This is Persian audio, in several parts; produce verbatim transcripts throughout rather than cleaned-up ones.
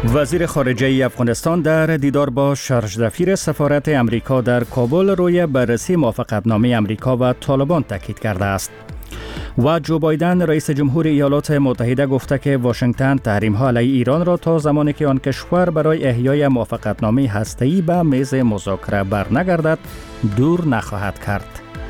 وزیر خارجه افغانستان در دیدار با شرجدفیر سفارت امریکا در کابل روی بررسی موافقتنامه امریکا و طالبان تاکید کرده است. و جو بایدن رئیس جمهور ایالات متحده گفته که واشنگتن تحریم‌ها علیه ایران را تا زمانی که آن کشور برای احیای موافقتنامه هسته‌ای به میز مذاکره برنگردد دور نخواهد کرد.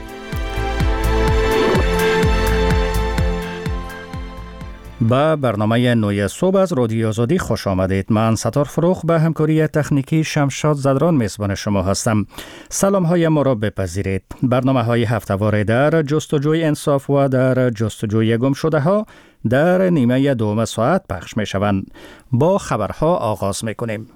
با برنامه نوی صبح از رادیو آزادی خوش آمدید. من ستار فروخ به همکاری تکنیکی شمشاد زدران میزبان شما هستم. سلام های ما را بپذیرید. برنامه های هفته‌واره در جستجوی انصاف و در جستجوی گم شده ها در نیمه دوم ساعت پخش می شوند. با خبرها آغاز می کنیم.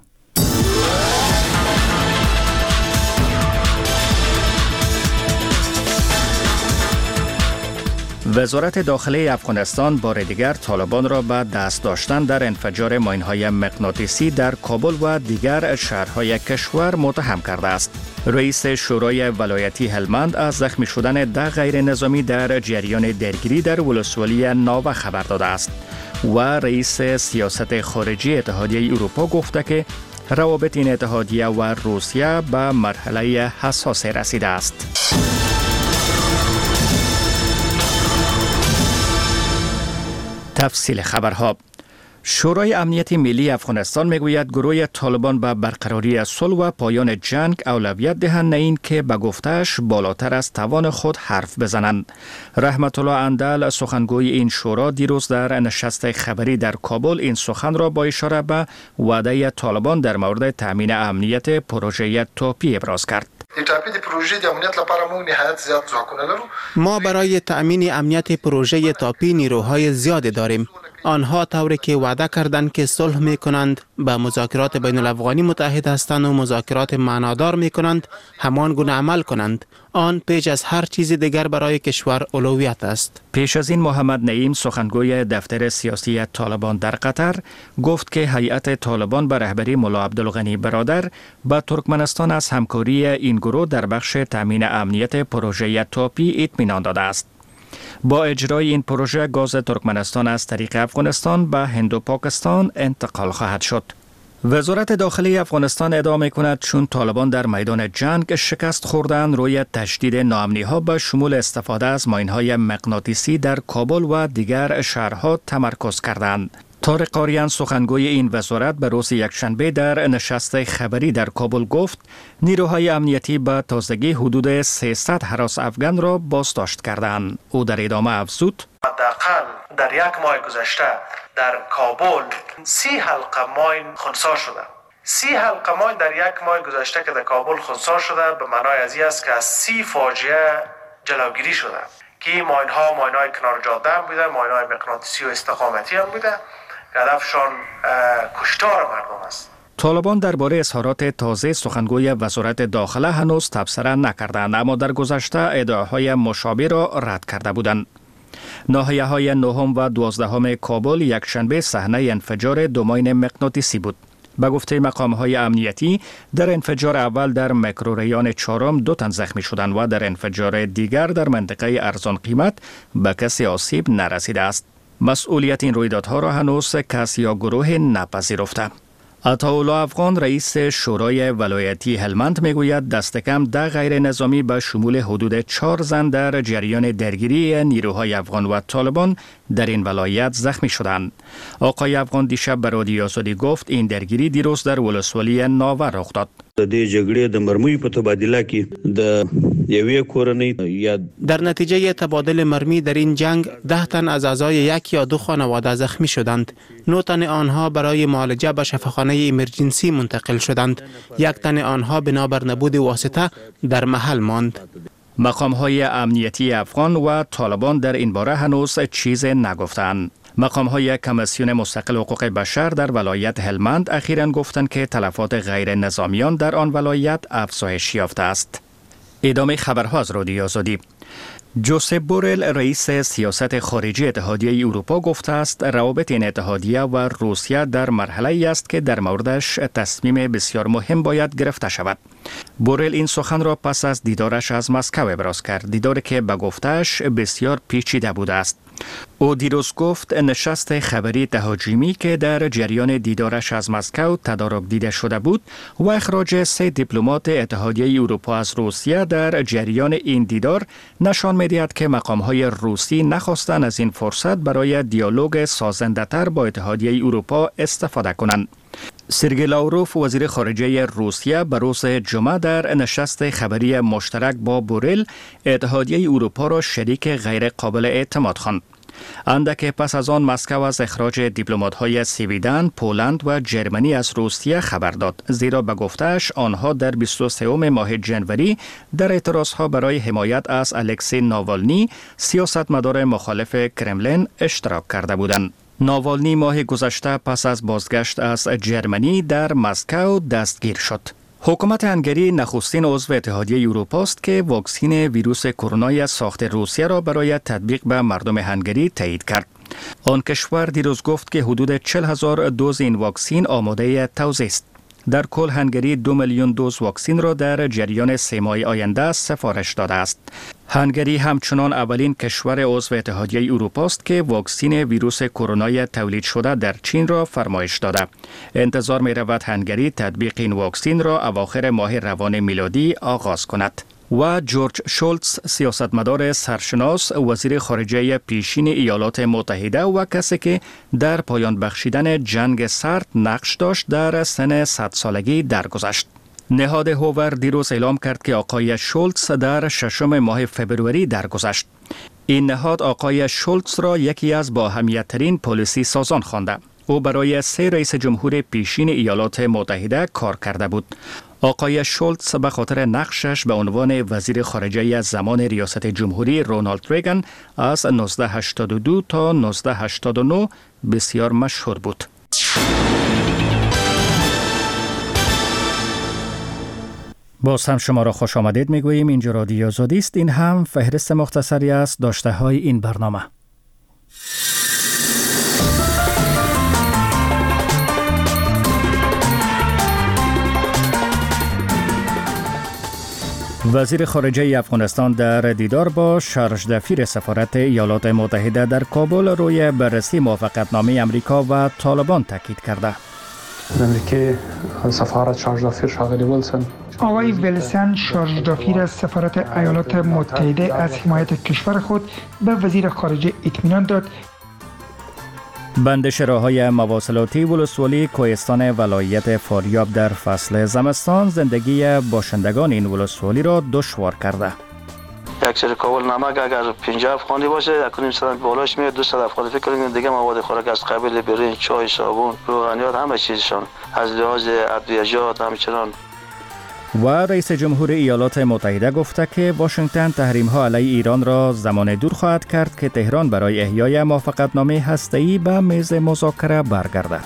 وزارت داخلی افغانستان بار دیگر طالبان را به دست داشتن در انفجار ماین‌های مغناطیسی در کابل و دیگر شهرهای کشور متهم کرده است. رئیس شورای ولایتی هلمند از زخمی شدن ده غیر نظامی در جریان درگیری در ولسوالی ناوه خبر داده است و رئیس سیاست خارجی اتحادیه اروپا گفته که روابط این اتحادیه و روسیه به مرحله حساس رسیده است. تفصیل خبرها. شورای امنیت ملی افغانستان میگوید گروه طالبان به برقراری صلح و پایان جنگ اولویت دهند، نه این که به گفته‌اش بالاتر از توان خود حرف بزنند. رحمت الله اندل سخنگوی این شورا دیروز در نشست خبری در کابل این سخن را با اشاره به وعده طالبان در مورد تامین امنیت پروژه توپی ابراز کرد. ما برای تأمین امنیت پروژه تاپی نیروهای زیادی داریم. آنها طوری که وعده کردند که صلح می کنند، به مذاکرات بین الافغانی متحد هستند و مذاکرات معنادار می کنند، همان گونه عمل کنند. آن پیش از هر چیز دیگر برای کشور اولویت است. پیش از این محمد نعیم سخنگوی دفتر سیاسی طالبان در قطر گفت که هیئت طالبان به رهبری ملا عبدالغنی برادر به ترکمنستان از همکاری این گروه در بخش تامین امنیت پروژه توپی اطمینان داده است. با اجرای این پروژه گاز ترکمنستان از طریق افغانستان به هند و پاکستان انتقال خواهد شد. وزارت داخلی افغانستان ادعا می‌کند چون طالبان در میدان جنگ شکست خوردند روی تشدید ناامنی‌ها به شمول استفاده از ماین‌های مغناطیسی در کابل و دیگر شهرها تمرکز کردند. طارق قاریان سخنگوی این وزارت به روز یکشنبه در نشست خبری در کابل گفت نیروهای امنیتی به تازگی حدود سیصد هراس افغان را بازداشت کردند. او در ادامه افزود: حداقل در یک ماه گذشته در کابل سی حلقه ماین خنثی شده. سی حلقه ماین در یک ماه گذشته که در کابل خنثی شده به معنای از این است که از سی فاجعه جلوگیری شده که این ماین ها ماین های کنار جاده هم بوده، ماین های مغناطیسی و استقامتی هم بوده. هدفشان کشتار مردم است. طالبان درباره اظهارات تازه سخنگوی وزارت داخله هنوز تبصره نکردند، اما در گذشته ادعاهای مشابه را رد کرده بودند. ناحیه های نهم و دوازدهم کابل یکشنبه صحنه انفجار دو ماین مغناطیسی بود. به گفته مقام های امنیتی در انفجار اول در میکروریان چهارم دو تن زخمی شدند و در انفجار دیگر در منطقه ارزان قیمت به کسی آسیب نرسیده است. مسئولیت این رویدادها را هنوز کس یا گروه نپذیرفته. عطاالله افغان رئیس شورای ولایتی هلمند میگوید دست کم ده غیر نظامی به شمول حدود چهار زن در جریان درگیری نیروهای افغان و طالبان در این ولایت زخمی شدند. آقای افغان دیشب به رادیو آزادی گفت این درگیری دیروز در ولسوالی ناوه رخ داد. د جګړې د مرمیو په تبادله کې د یوې کورنۍ یا در نتیجه تبادل مرمی در این جنگ ده تن از اعضای یک یا دو خانواده زخمی شدند. نه تن آنها برای معالجه به شفاخانه ایمرجنسی منتقل شدند. یک تن آنها بنابر نبود واسطه در محل ماند. مقام‌های امنیتی افغان و طالبان در این باره هنوز چیز نگفتند. مقام‌های کمیسیون مستقل حقوق بشر در ولایت هلمند اخیراً گفتند که تلفات غیر نظامیان در آن ولایت افزایش یافته است. ادامه خبرها از رادیو آزادی. جوزپ بورل رئیس سیاست خارجی اتحادیه اروپا گفته است روابط این اتحادیه و روسیه در مرحله است که در موردش تصمیم بسیار مهم باید گرفته شود. بوریل این سخن را پس از دیدارش از مسکو ابراز کرد، دیداری که به گفته‌اش بسیار پیچیده بوده است. او دیروز گفت نشست خبری تهاجمی که در جریان دیدارش از مسکو تدارک دیده شده بود و اخراج سه دیپلمات اتحادیه اروپا از روسیه در جریان این دیدار نشان می‌دهد که مقام‌های روسی نخواستند از این فرصت برای دیالوگ سازنده‌تر با اتحادیه اروپا استفاده کنند. سرگئی لاوروف وزیر خارجه روسیه به روز جمعه در نشست خبری مشترک با بوریل اتحادیه اروپا را شریک غیر قابل اعتماد خواند. اندک پس از آن مسکو از اخراج دیپلمات‌های سویدن، پولند و جرمنی از روسیه خبر داد، زیرا به گفته‌اش آنها در بیست و سوم ماه ژانویه در اعتراضها برای حمایت از الکسی ناوالنی، سیاستمدار مخالف کرملین اشتراک کرده بودند. ناوالنی ماه گذشته پس از بازگشت از جرمنی در مسکو دستگیر شد. حکومت هنگری نخستین عضو اتحادیه اروپا است که واکسن ویروس کرونا ساخت روسیه را برای تطبیق به مردم هنگری تایید کرد. آن کشور دیروز گفت که حدود چهل هزار دوز این واکسن آماده توزیع است. در کل هنگری دو میلیون دوز واکسن را در جریان سه ماه آینده سفارش داده است. هنگری همچنان اولین کشور عضو اتحادیه اروپا است که واکسن ویروس کرونا تولید شده در چین را فرمایش داده. انتظار می رود هنگری تطبیق این واکسن را اواخر ماه روان میلادی آغاز کند. و جورج شولتز سیاستمدار سرشناس وزیر خارجه پیشین ایالات متحده و کسی که در پایان بخشیدن جنگ سرد نقش داشت در سن صد سالگی درگذشت. نهاد هوور دیروز اعلام کرد که آقای شولتز در ششم ماه فبروری درگذشت. این نهاد آقای شولتز را یکی از با اهمیت ترین پلیسی سازان خوانده. او برای سه رئیس جمهور پیشین ایالات متحده کار کرده بود. آقای شولتز به خاطر نقشش به عنوان وزیر خارجه از زمان ریاست جمهوری رونالد ریگان از نوزده هشتاد و دو تا نوزده هشتاد و نه بسیار مشهور بود. باز هم شما را خوش آمدید میگوییم. اینجا رادیو آزادی است. این هم فهرست مختصری است داشته های این برنامه. وزیر خارجه افغانستان در دیدار با شارژ دفیر سفارت ایالات متحده در کابل روی بررسی موافقتنامه امریکا و طالبان تاکید کرده. امریکا سفارت شارژ دفیر شاغلی ولسن آقای ویلسن شارژ دفیر از سفارت ایالات متحده از حمایت کشور خود به وزیر خارجه اطمینان داد. بند راههای مواصلاتی ولسوالی کوهستان ولایت فاریاب در فصل زمستان زندگی باشندگان این ولسوالی را دشوار کرده. یک سری کابل نمک اگر پنجاه افغانی باشه یک سال بالاش میاد دویست افغانی. فکر کنید دیگه مواد خوراک از قبیل برنج، چای، صابون، روغنیات همه چیزشان از لحاظ ادویه‌جات همچنان. و رئیس جمهور ایالات متحده گفته که واشنگتن تحریم‌ها علیه ایران را زمان دور خواهد کرد که تهران برای احیای موافقتنامه هسته‌ای به میز مذاکره برگردد.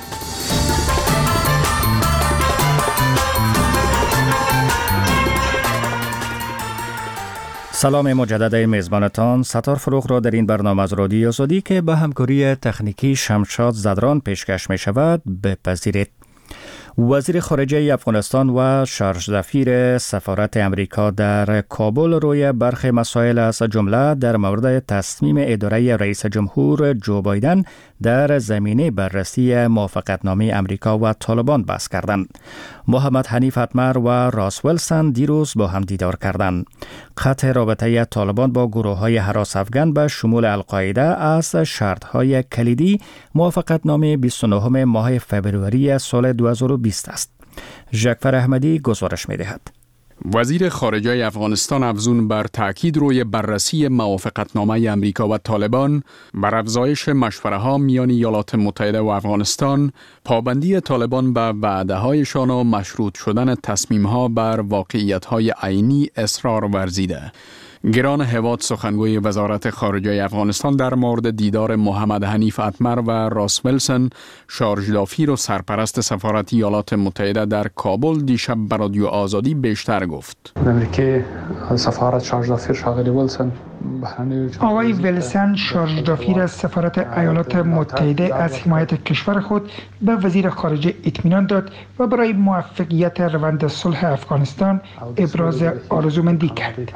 سلام مجدد میزبانتان ستار فروغ را در این برنامه از رادیو آزادی که به همکاری تکنیکی شمشاد زدران پیشکش می شود بپذیرید. وزیر خارجه افغانستان و شارژ دفیر سفارت امریکا در کابل روی برخی مسائل از جمله در مورد تصمیم اداره رئیس جمهور جو بایدن در زمینه بررسی موافقتنامه امریکا و طالبان بحث کردند. محمد حنیف اتمر و راس ویلسن دیروز با هم دیدار کردند. قطع رابطه طالبان با گروه‌های هراس افغان به شمول القاعده از شرط‌های کلیدی موافقتنامه بیست و نهم ماه فبروری سال دو هزار و بیست است. ژکفر احمدی گزارش می‌دهد. وزیر خارجه افغانستان افزون بر تأکید روی بررسی موافقتنامه امریکا و طالبان بر افزایش مشوره‌ها میان ایالات متحده و افغانستان، پابندی طالبان به وعده‌هایشان و مشروط شدن تصمیم‌ها بر واقعیت‌های عینی اصرار ورزیده. گران هواد سخنگوی وزارت خارجه افغانستان در مورد دیدار محمد حنیف اتمر و راس ویلسن شارژ دفیر و سرپرست سفارت ایالات متحده در کابل دیشب به رادیو آزادی بیشتر گفت. امریکا سفارت شارژ دفیر شاغلی ویلسن آقای ویلسن شارژدافیر از سفارت ایالات متحده از حمایت کشور خود به وزیر خارجه اطمینان داد و برای موفقیت روند صلح افغانستان ابراز آرزومندی کرد.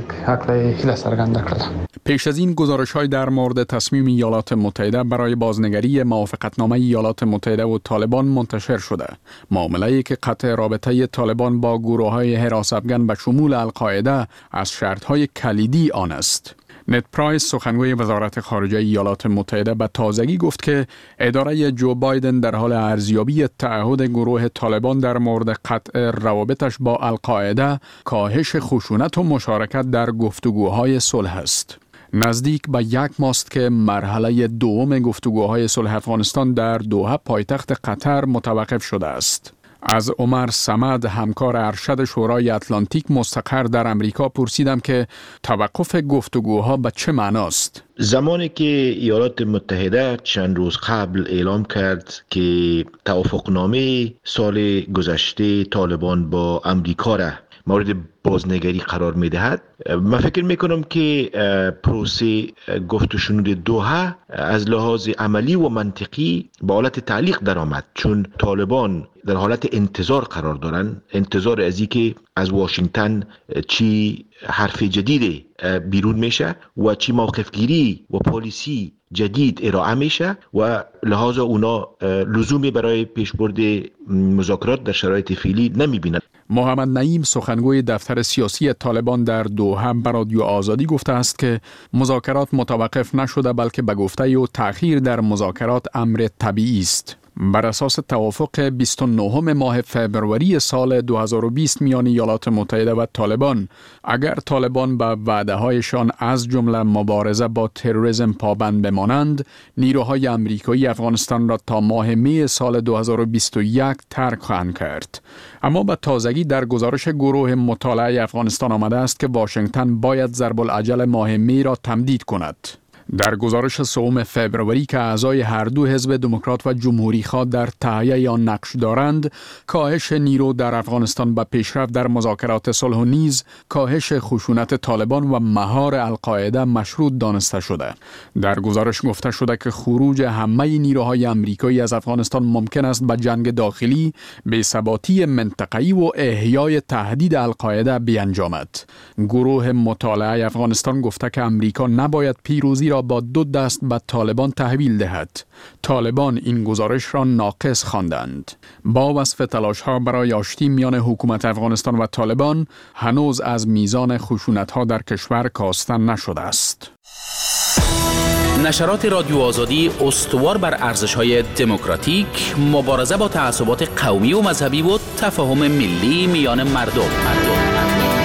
پیش از این گزارش‌های در مورد تصمیم ایالات متحده برای بازنگری موافقتنامه ایالات متحده و طالبان منتشر شده. معامله‌ای که قطع رابطه طالبان با گروه‌های حراس افغان به شمول القاعده از شرط‌های کلیدی آن است. نت پرایس سخنگوی وزارت خارجه ایالات متحده به تازگی گفت که اداره جو بایدن در حال ارزیابی تعهد گروه طالبان در مورد قطع روابطش با القاعده، کاهش خشونت و مشارکت در گفتگوهای صلح است. نزدیک به یک ماست که مرحله دوم گفتگوهای صلح افغانستان در دوحه پایتخت قطر متوقف شده است. از عمر صمد همکار ارشد شورای اتلانتیک مستقر در امریکا پرسیدم که توقف گفتگوها به چه معناست؟ زمانی که ایالات متحده چند روز قبل اعلام کرد که توافقنامه سال گذشته طالبان با امریکا را مورد بازنگری قرار می دهد، من فکر می کنم که پروسه گفت و شنود دوحه از لحاظ عملی و منطقی به حالت تعلیق در آمد، چون طالبان در حالت انتظار قرار دارند، انتظار از این که از واشنگتن چی حرف جدید بیرون میشه و چی موقف گیری و پالیسی جدید ارائه میشه و لحاظ اونا لزومی برای پیشبرد مذاکرات در شرایط فعلی نمی بینند. محمد نعیم سخنگوی دفتر سیاسی طالبان در دوحه به رادیو آزادی گفته است که مذاکرات متوقف نشده بلکه به گفته و تأخیر در مذاکرات امر طبیعی است. بر اساس توافق بیست و نهم ماه فبروری سال دو هزار و بیست میان ایالات متحده و طالبان، اگر طالبان به وعده‌هایشان از جمله مبارزه با تروریسم پابند بمانند، نیروهای آمریکایی افغانستان را تا ماه می سال دو هزار و بیست و یک ترک خواهند کرد. اما به تازگی در گزارش گروه مطالعه افغانستان آمده است که واشنگتن باید ضرب العجل ماه می را تمدید کند. در گزارش سوم فبروری که اعضای هر دو حزب دموکرات و جمهوری خواه در تهیه آن نقش دارند، کاهش نیرو در افغانستان به پیشرفت در مذاکرات صلح و نیز کاهش خشونت طالبان و مهار القاعده مشروط دانسته شده. در گزارش گفته شده که خروج همه نیروهای آمریکایی از افغانستان ممکن است به جنگ داخلی، بی‌ثباتی منطقه‌ای و احیای تهدید القاعده بیانجامد. گروه مطالعه افغانستان گفته که آمریکا نباید پیروزی را با دو دست به طالبان تحویل دهد. طالبان این گزارش را ناقص خواندند. با وصف تلاش‌ها برای آشتی میان حکومت افغانستان و طالبان، هنوز از میزان خشونت‌ها در کشور کاسته نشده است. نشرات رادیو آزادی استوار بر ارزش‌های دموکراتیک، مبارزه با تعصبات قومی و مذهبی و تفاهم ملی میان مردم. مردم.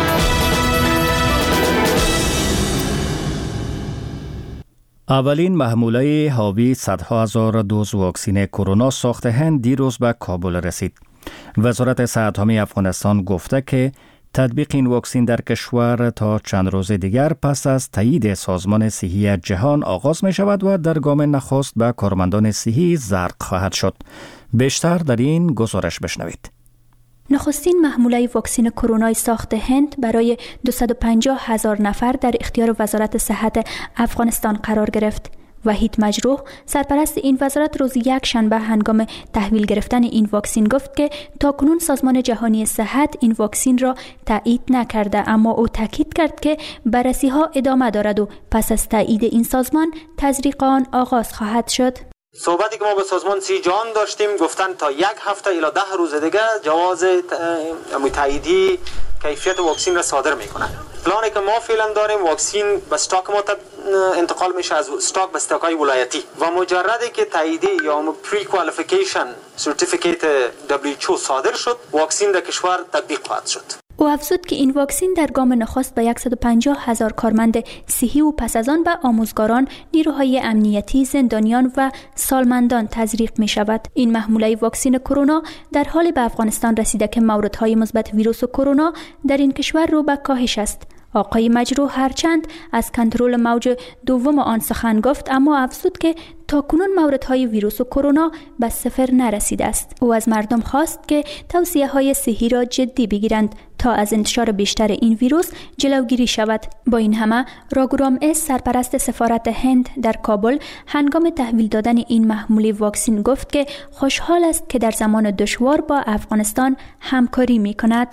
اولین محموله حاوی صدها هزار دوز واکسین کرونا ساخت هند دیروز به کابل رسید. وزارت صحت عامه افغانستان گفته که تطبیق این واکسین در کشور تا چند روز دیگر پس از تایید سازمان صحی جهان آغاز می شود و در گام نخست به کارمندان صحی زرق خواهد شد. بیشتر در این گزارش بشنوید. نخستین محموله واکسن کرونا ساخت هند برای دویست و پنجاه هزار نفر در اختیار وزارت صحت افغانستان قرار گرفت. وحید مجروح، سرپرست این وزارت، روز یک شنبه هنگام تحویل گرفتن این واکسین گفت که تاکنون سازمان جهانی صحت این واکسین را تایید نکرده، اما او تاکید کرد که بررسی ها ادامه دارد و پس از تایید این سازمان تزریق آن آغاز خواهد شد. صحبتی که ما به سازمان سی جهان داشتیم گفتن تا یک هفته الی ده روز دیگه جواز تاییدی کیفیت واکسین را صادر میکنن. پلانی که ما فعلا داریم واکسین به استاک ما انتقال میشه از استاک به استاکای ولایتی و مجردی که تاییدی یا پری کوالیفیکیشن سرتیفیکیت دبلیو اچ او صادر شد، واکسین در کشور تطبیق خواهد شد. او افزود که این واکسین در گام نخست به صد و پنجاه هزار کارمند صحی و پس از آن به آموزگاران، نیروهای امنیتی، زندانیان و سالمندان تزریق می شود. این محموله واکسن کرونا در حال به افغانستان رسیده که موردهای مثبت ویروس کرونا در این کشور رو به کاهش است. آقای مجروح هرچند از کنترل موج دوم آن سخن گفت، اما افزود که تاکنون موردهای ویروس کرونا به صفر نرسیده است. او از مردم خواست که توصیه‌های صحی را جدی بگیرند تا از انتشار بیشتر این ویروس جلوگیری شود. با این همه راگورام اس سرپرست سفارت هند در کابل هنگام تحویل دادن این محموله واکسن گفت که خوشحال است که در زمان دشوار با افغانستان همکاری می کند.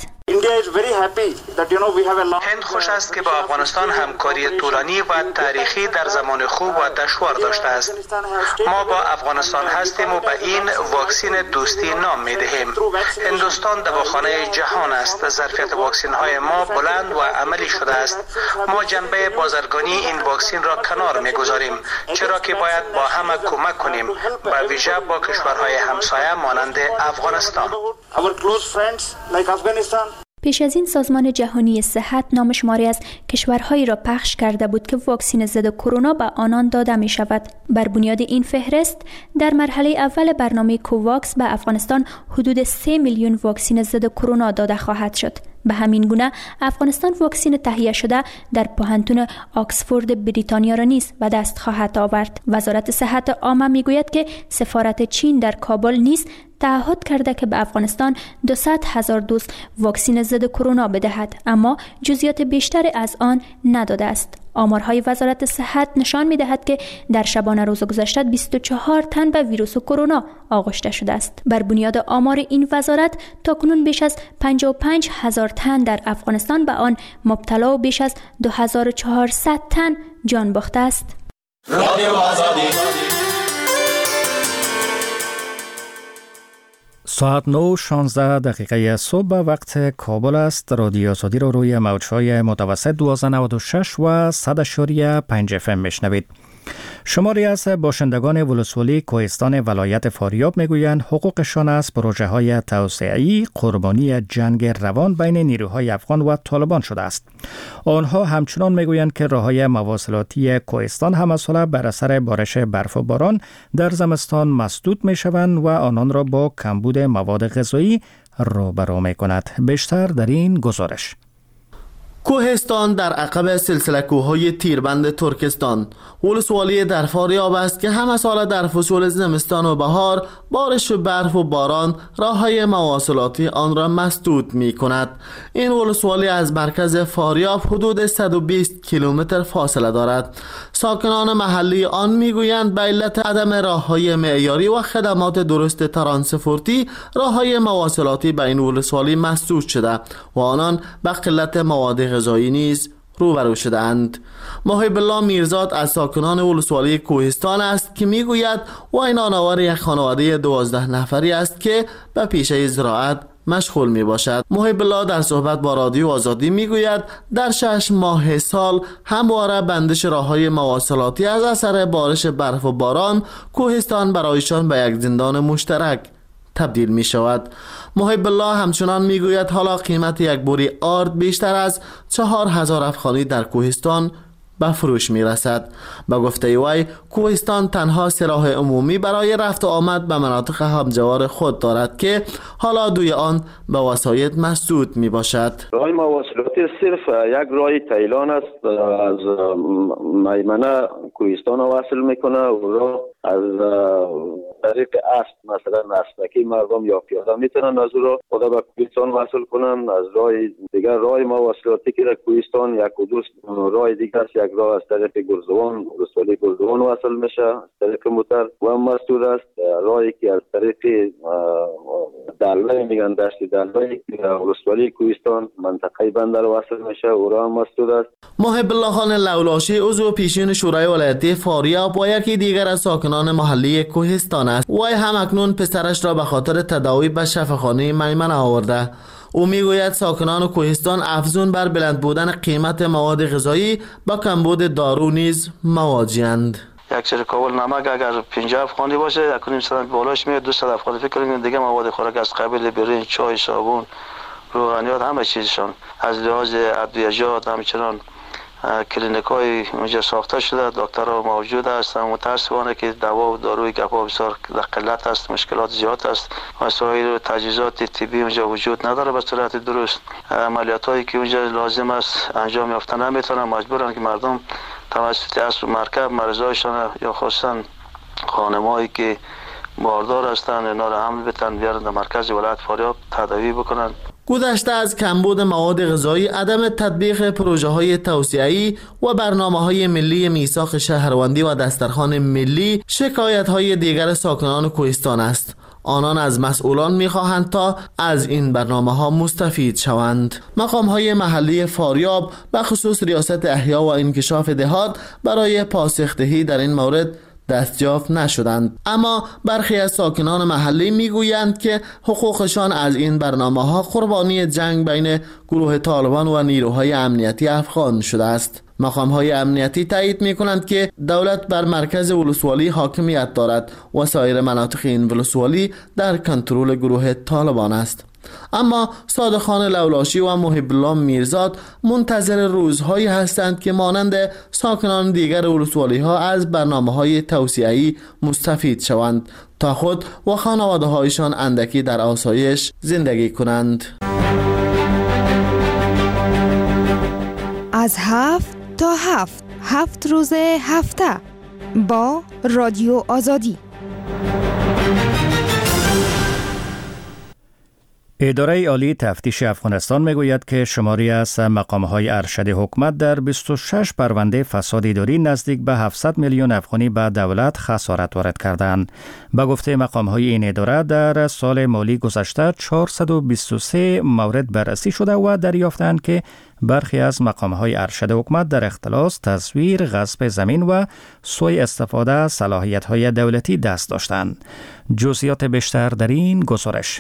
هند خوش است که با افغانستان همکاری طولانی و تاریخی در زمان خوب و دشوار داشته است. ما با افغانستان هستیم و به این واکسن دوستی نام می دهیم. هندوستان دواخانه جهان است. ظرفیت واکسن های ما بلند و عملی شده است. ما جنبه بازرگانی این واکسن را کنار می گذاریم، چرا که باید با همه کمک کنیم، به ویژه با کشورهای همسایه مانند افغانستان. پیش از این سازمان جهانی صحت نامشماری از کشورهایی را پخش کرده بود که واکسن ضد کرونا به آنان داده می شود. بر بنیاد این فهرست در مرحله اول برنامه کوواکس به افغانستان حدود سه میلیون واکسن ضد کرونا داده خواهد شد. به همین گونه افغانستان واکسن تهیه شده در پوهنتون آکسفورد بریتانیا را نیز به دست خواهد آورد. وزارت صحت عامه میگوید که سفارت چین در کابل نیز تعهد کرده که به افغانستان دویست هزار دوز واکسن ضد کرونا بدهد، اما جزئیات بیشتر از آن نداده است. آمارهای وزارت صحت نشان می‌دهد که در شبانه روز گذشته بیست و چهار تن به ویروس کرونا آغشته شده است. بر بنیاد آمار این وزارت تاکنون بیش از پنجاه و پنج هزار تن در افغانستان به آن مبتلا و بیش از دو هزار و چهارصد تن جان باخته است. رادیو آزادی. ساعت نه شانزده دقیقه صبح وقت کابل است. رادیو آزادی رو روی موج‌های متوسط دویست و نود و شش و صد و پنج اف ام میشنوید. شماری از باشندگان ولسوالی کوهستان ولایت فاریاب میگویند حقوقشان از پروژه های توسعه‌ای قربانی جنگ روان بین نیروهای افغان و طالبان شده است. آنها همچنان میگویند که راههای مواصلاتی کوهستان هم از سال بر اثر بارش برف و باران در زمستان مسدود میشوند و آنان را با کمبود مواد غذایی روبرو میکند. بیشتر در این گزارش. کوهستان در عقب سلسله کوههای تیربند ترکستان ولسوالی در فاریاب است که همه سال در فصول زمستان و بهار بارش و برف و باران راههای مواصلاتی آن را مسدود می کند. این ولسوالی از مرکز فاریاب حدود صد و بیست کیلومتر فاصله دارد. ساکنان محلی آن می گویند به علت عدم راههای معیاری و خدمات درست ترانسپورتی راههای مواصلاتی به این ولسوالی مسدود شده و آنان به قلت مواد غذایی نیز روبرو شدند. محب الله میرزاد از ساکنان ولسوالی کوهستان است که میگوید و این آنوار یک خانواده دوازده نفری است که به پیشه زراعت مشغول می باشد. محب الله در صحبت با رادیو آزادی میگوید در شش ماه سال همواره بندش راههای مواصلاتی از اثر بارش برف و باران کوهستان برایشان به یک زندان مشترک تبدیل می شود. محب الله همچنان می گوید حالا قیمت یک بوری آرد بیشتر از چهار هزار افغانی در کوهستان به فروش می رسد. با گفته وی کوهستان تنها سه راه عمومی برای رفت و آمد به مناطق همجوار خود دارد که حالا دوی آن به وسایط مسدود می باشد. راه مواصلاتی صرف یک راه تیلان است، از میمنه کوهستان وصل میکنه و راه از طریق اسب مثلا اسبکی مردم یا پیاده میتونن از رو خدا به کوهستان وصل کنن. از راه دیگر راه مواصلاتی که در کوهستان یک دوست راه دیگر است، یک راه از طریق گرزوان ولسوالی گرزوان وصل میشه از طریق موتر و مسدود است. راهی که از طریق دلای میگن دشت دلای ولسوالی کوهستان منطقه بندر وصل میشه و راه مسدود است. محب الله خان لولاشی عضو پیشین شورای ولایتی فاریاب و یکی دیگر از ساکنان محلی کوهستان است. وی هم اکنون پسرش را به خاطر تداوی به شفاخانه میمنه آورده. او میگوید ساکنان کوهستان افزون بر بلند بودن قیمت مواد غذایی با کمبود دارو نیز مواجه‌اند. یک سری کابل نمک اگر پنجاه افغانی باشه اکنون مثلا بالاش میاد دویست افغانی. فکر کنید دیگه مواد خوراک از قبیل برنج، چای، صابون، روغنیات همه چیزشان از لحاظ ادویه‌جات همچنان کلینیک های اونجا ساخته شده، دکترها موجود هستند. متاسفانه که دوا و داروی گپا بسیار در قلت است، مشکلات زیاد است. وسایل تجهیزات طبی اونجا وجود نداره به صورت درست. عملیات هایی که اونجا لازم است انجام یافته نمیتونن، مجبورن که مردم توسط اسب مرکب مریضایشان یا خاصا خانمایی که باردار هستند اینا را حمل بتن بیارن در مرکز ولایت فاریاب تداوی بکنن. گذشته از کمبود مواد غذایی، عدم تطبیق پروژه های توسعه‌ای و برنامه های ملی میثاق شهروندی و دسترخوان ملی، شکایت های دیگر ساکنان کوهستان است. آنان از مسئولان می‌خواهند تا از این برنامه‌ها مستفید شوند. مقام‌های محلی فاریاب به خصوص ریاست احیا و انکشاف دهات برای پاسخدهی در این مورد دستیافت نشدند، اما برخی از ساکنان محلی میگویند که حقوقشان از این برنامه‌ها قربانی جنگ بین گروه طالبان و نیروهای امنیتی افغان شده است. مقام‌های امنیتی تایید می‌کنند که دولت بر مرکز ولسوالی حاکمیت دارد و سایر مناطق این ولسوالی در کنترل گروه طالبان است. اما صادقان لولاشی و محب الله میرزاد منتظر روزهایی هستند که مانند ساکنان دیگر ولسوالی ها از برنامه‌های توسعه‌ای مستفید شوند تا خود و خانواده‌هایشان اندکی در آسایش زندگی کنند. از هفت تا هفت هفت روز هفته با رادیو آزادی. اداره عالی تفتیش افغانستان میگوید که شماری از مقام‌های ارشد حکومت در بیست و شش پرونده فساد اداری نزدیک به هفتصد میلیون افغانی به دولت خسارت وارد کردند. به گفته مقام‌های این اداره در سال مالی گذشته چهارصد و بیست و سه مورد بررسی شده و دریافتند که برخی از مقام‌های ارشد حکومت در اختلاس، تزویر، غصب زمین و سوء استفاده از صلاحیت‌های دولتی دست داشتند. جزئیات بیشتر در این گزارش.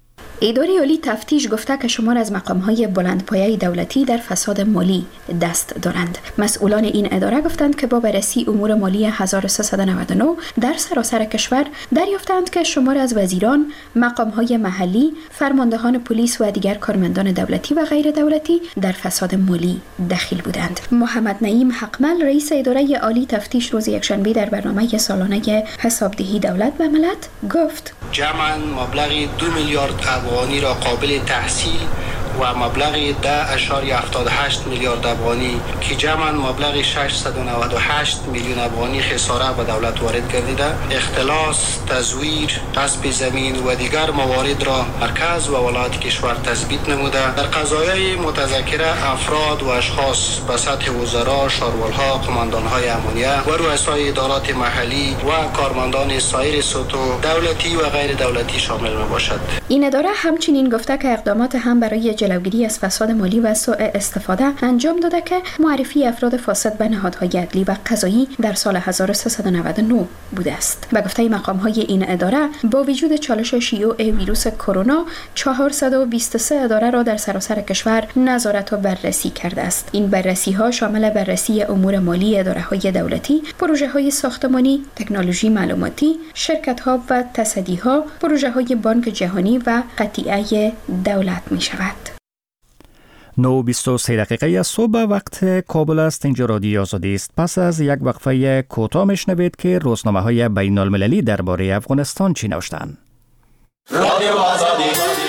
اداره عالی تفتیش گفته که شمار از مقام‌های بلندپایه دولتی در فساد مالی دست دارند. مسئولان این اداره گفتند که با بررسی امور مالی هزار و سیصد و نود و نه در سراسر کشور دریافتند که شمار از وزیران، مقام‌های محلی، فرماندهان پلیس و دیگر کارمندان دولتی و غیر دولتی در فساد مالی دخیل بودند. محمد نعیم حقمل رئیس اداره عالی تفتیش روز یکشنبه در برنامه سالانه حسابدهی دولت به ملت گفت: جمعاً مبلغ دو میلیارد افغانی را قابل تحصیل و مبلغ ده اشاری هفتاد و هشت میلیارد افغانی که جمعاً مبلغ ششصد و نود و هشت میلیون افغانی خساره به دولت وارد گردیده، اختلاس، تزویر، غصب زمین و دیگر موارد را مرکز و ولایت کشور تثبیت نموده در قضایای متذکره افراد و اشخاص به سطح وزرا، شارولها، قماندانهای امنیه و رؤسای ادارات محلی و کارمندان سایر سطوح دولتی و غیر دولتی شامل می باشد. این اداره همچنین گفته که اقدامات هم برای جلوگیری از فساد مالی و سوء استفاده انجام داده که معرفی افراد فاسد به نهادهای عدلی و قضایی در سال هزار و سیصد و نود و نه بوده است. به گفته مقام‌های این اداره، با وجود چالش شیوع ویروس کرونا، چهارصد و بیست و سه اداره را در سراسر کشور نظارت و بررسی کرده است. این بررسی‌ها شامل بررسی امور مالی اداره‌های دولتی، پروژه‌های ساختمانی، تکنولوژی معلوماتی، شرکت‌ها و تصدی‌ها، پروژه‌های بانک جهانی و قطیعه دولت می‌شود. نه و بیست و سه دقیقه از صبح وقت کابل است. اینجا رادیو آزادی است. پس از یک وقفه کوتاه میشنوید که روزنامه‌های بین المللی درباره افغانستان چی نوشتند. رادیو آزادی.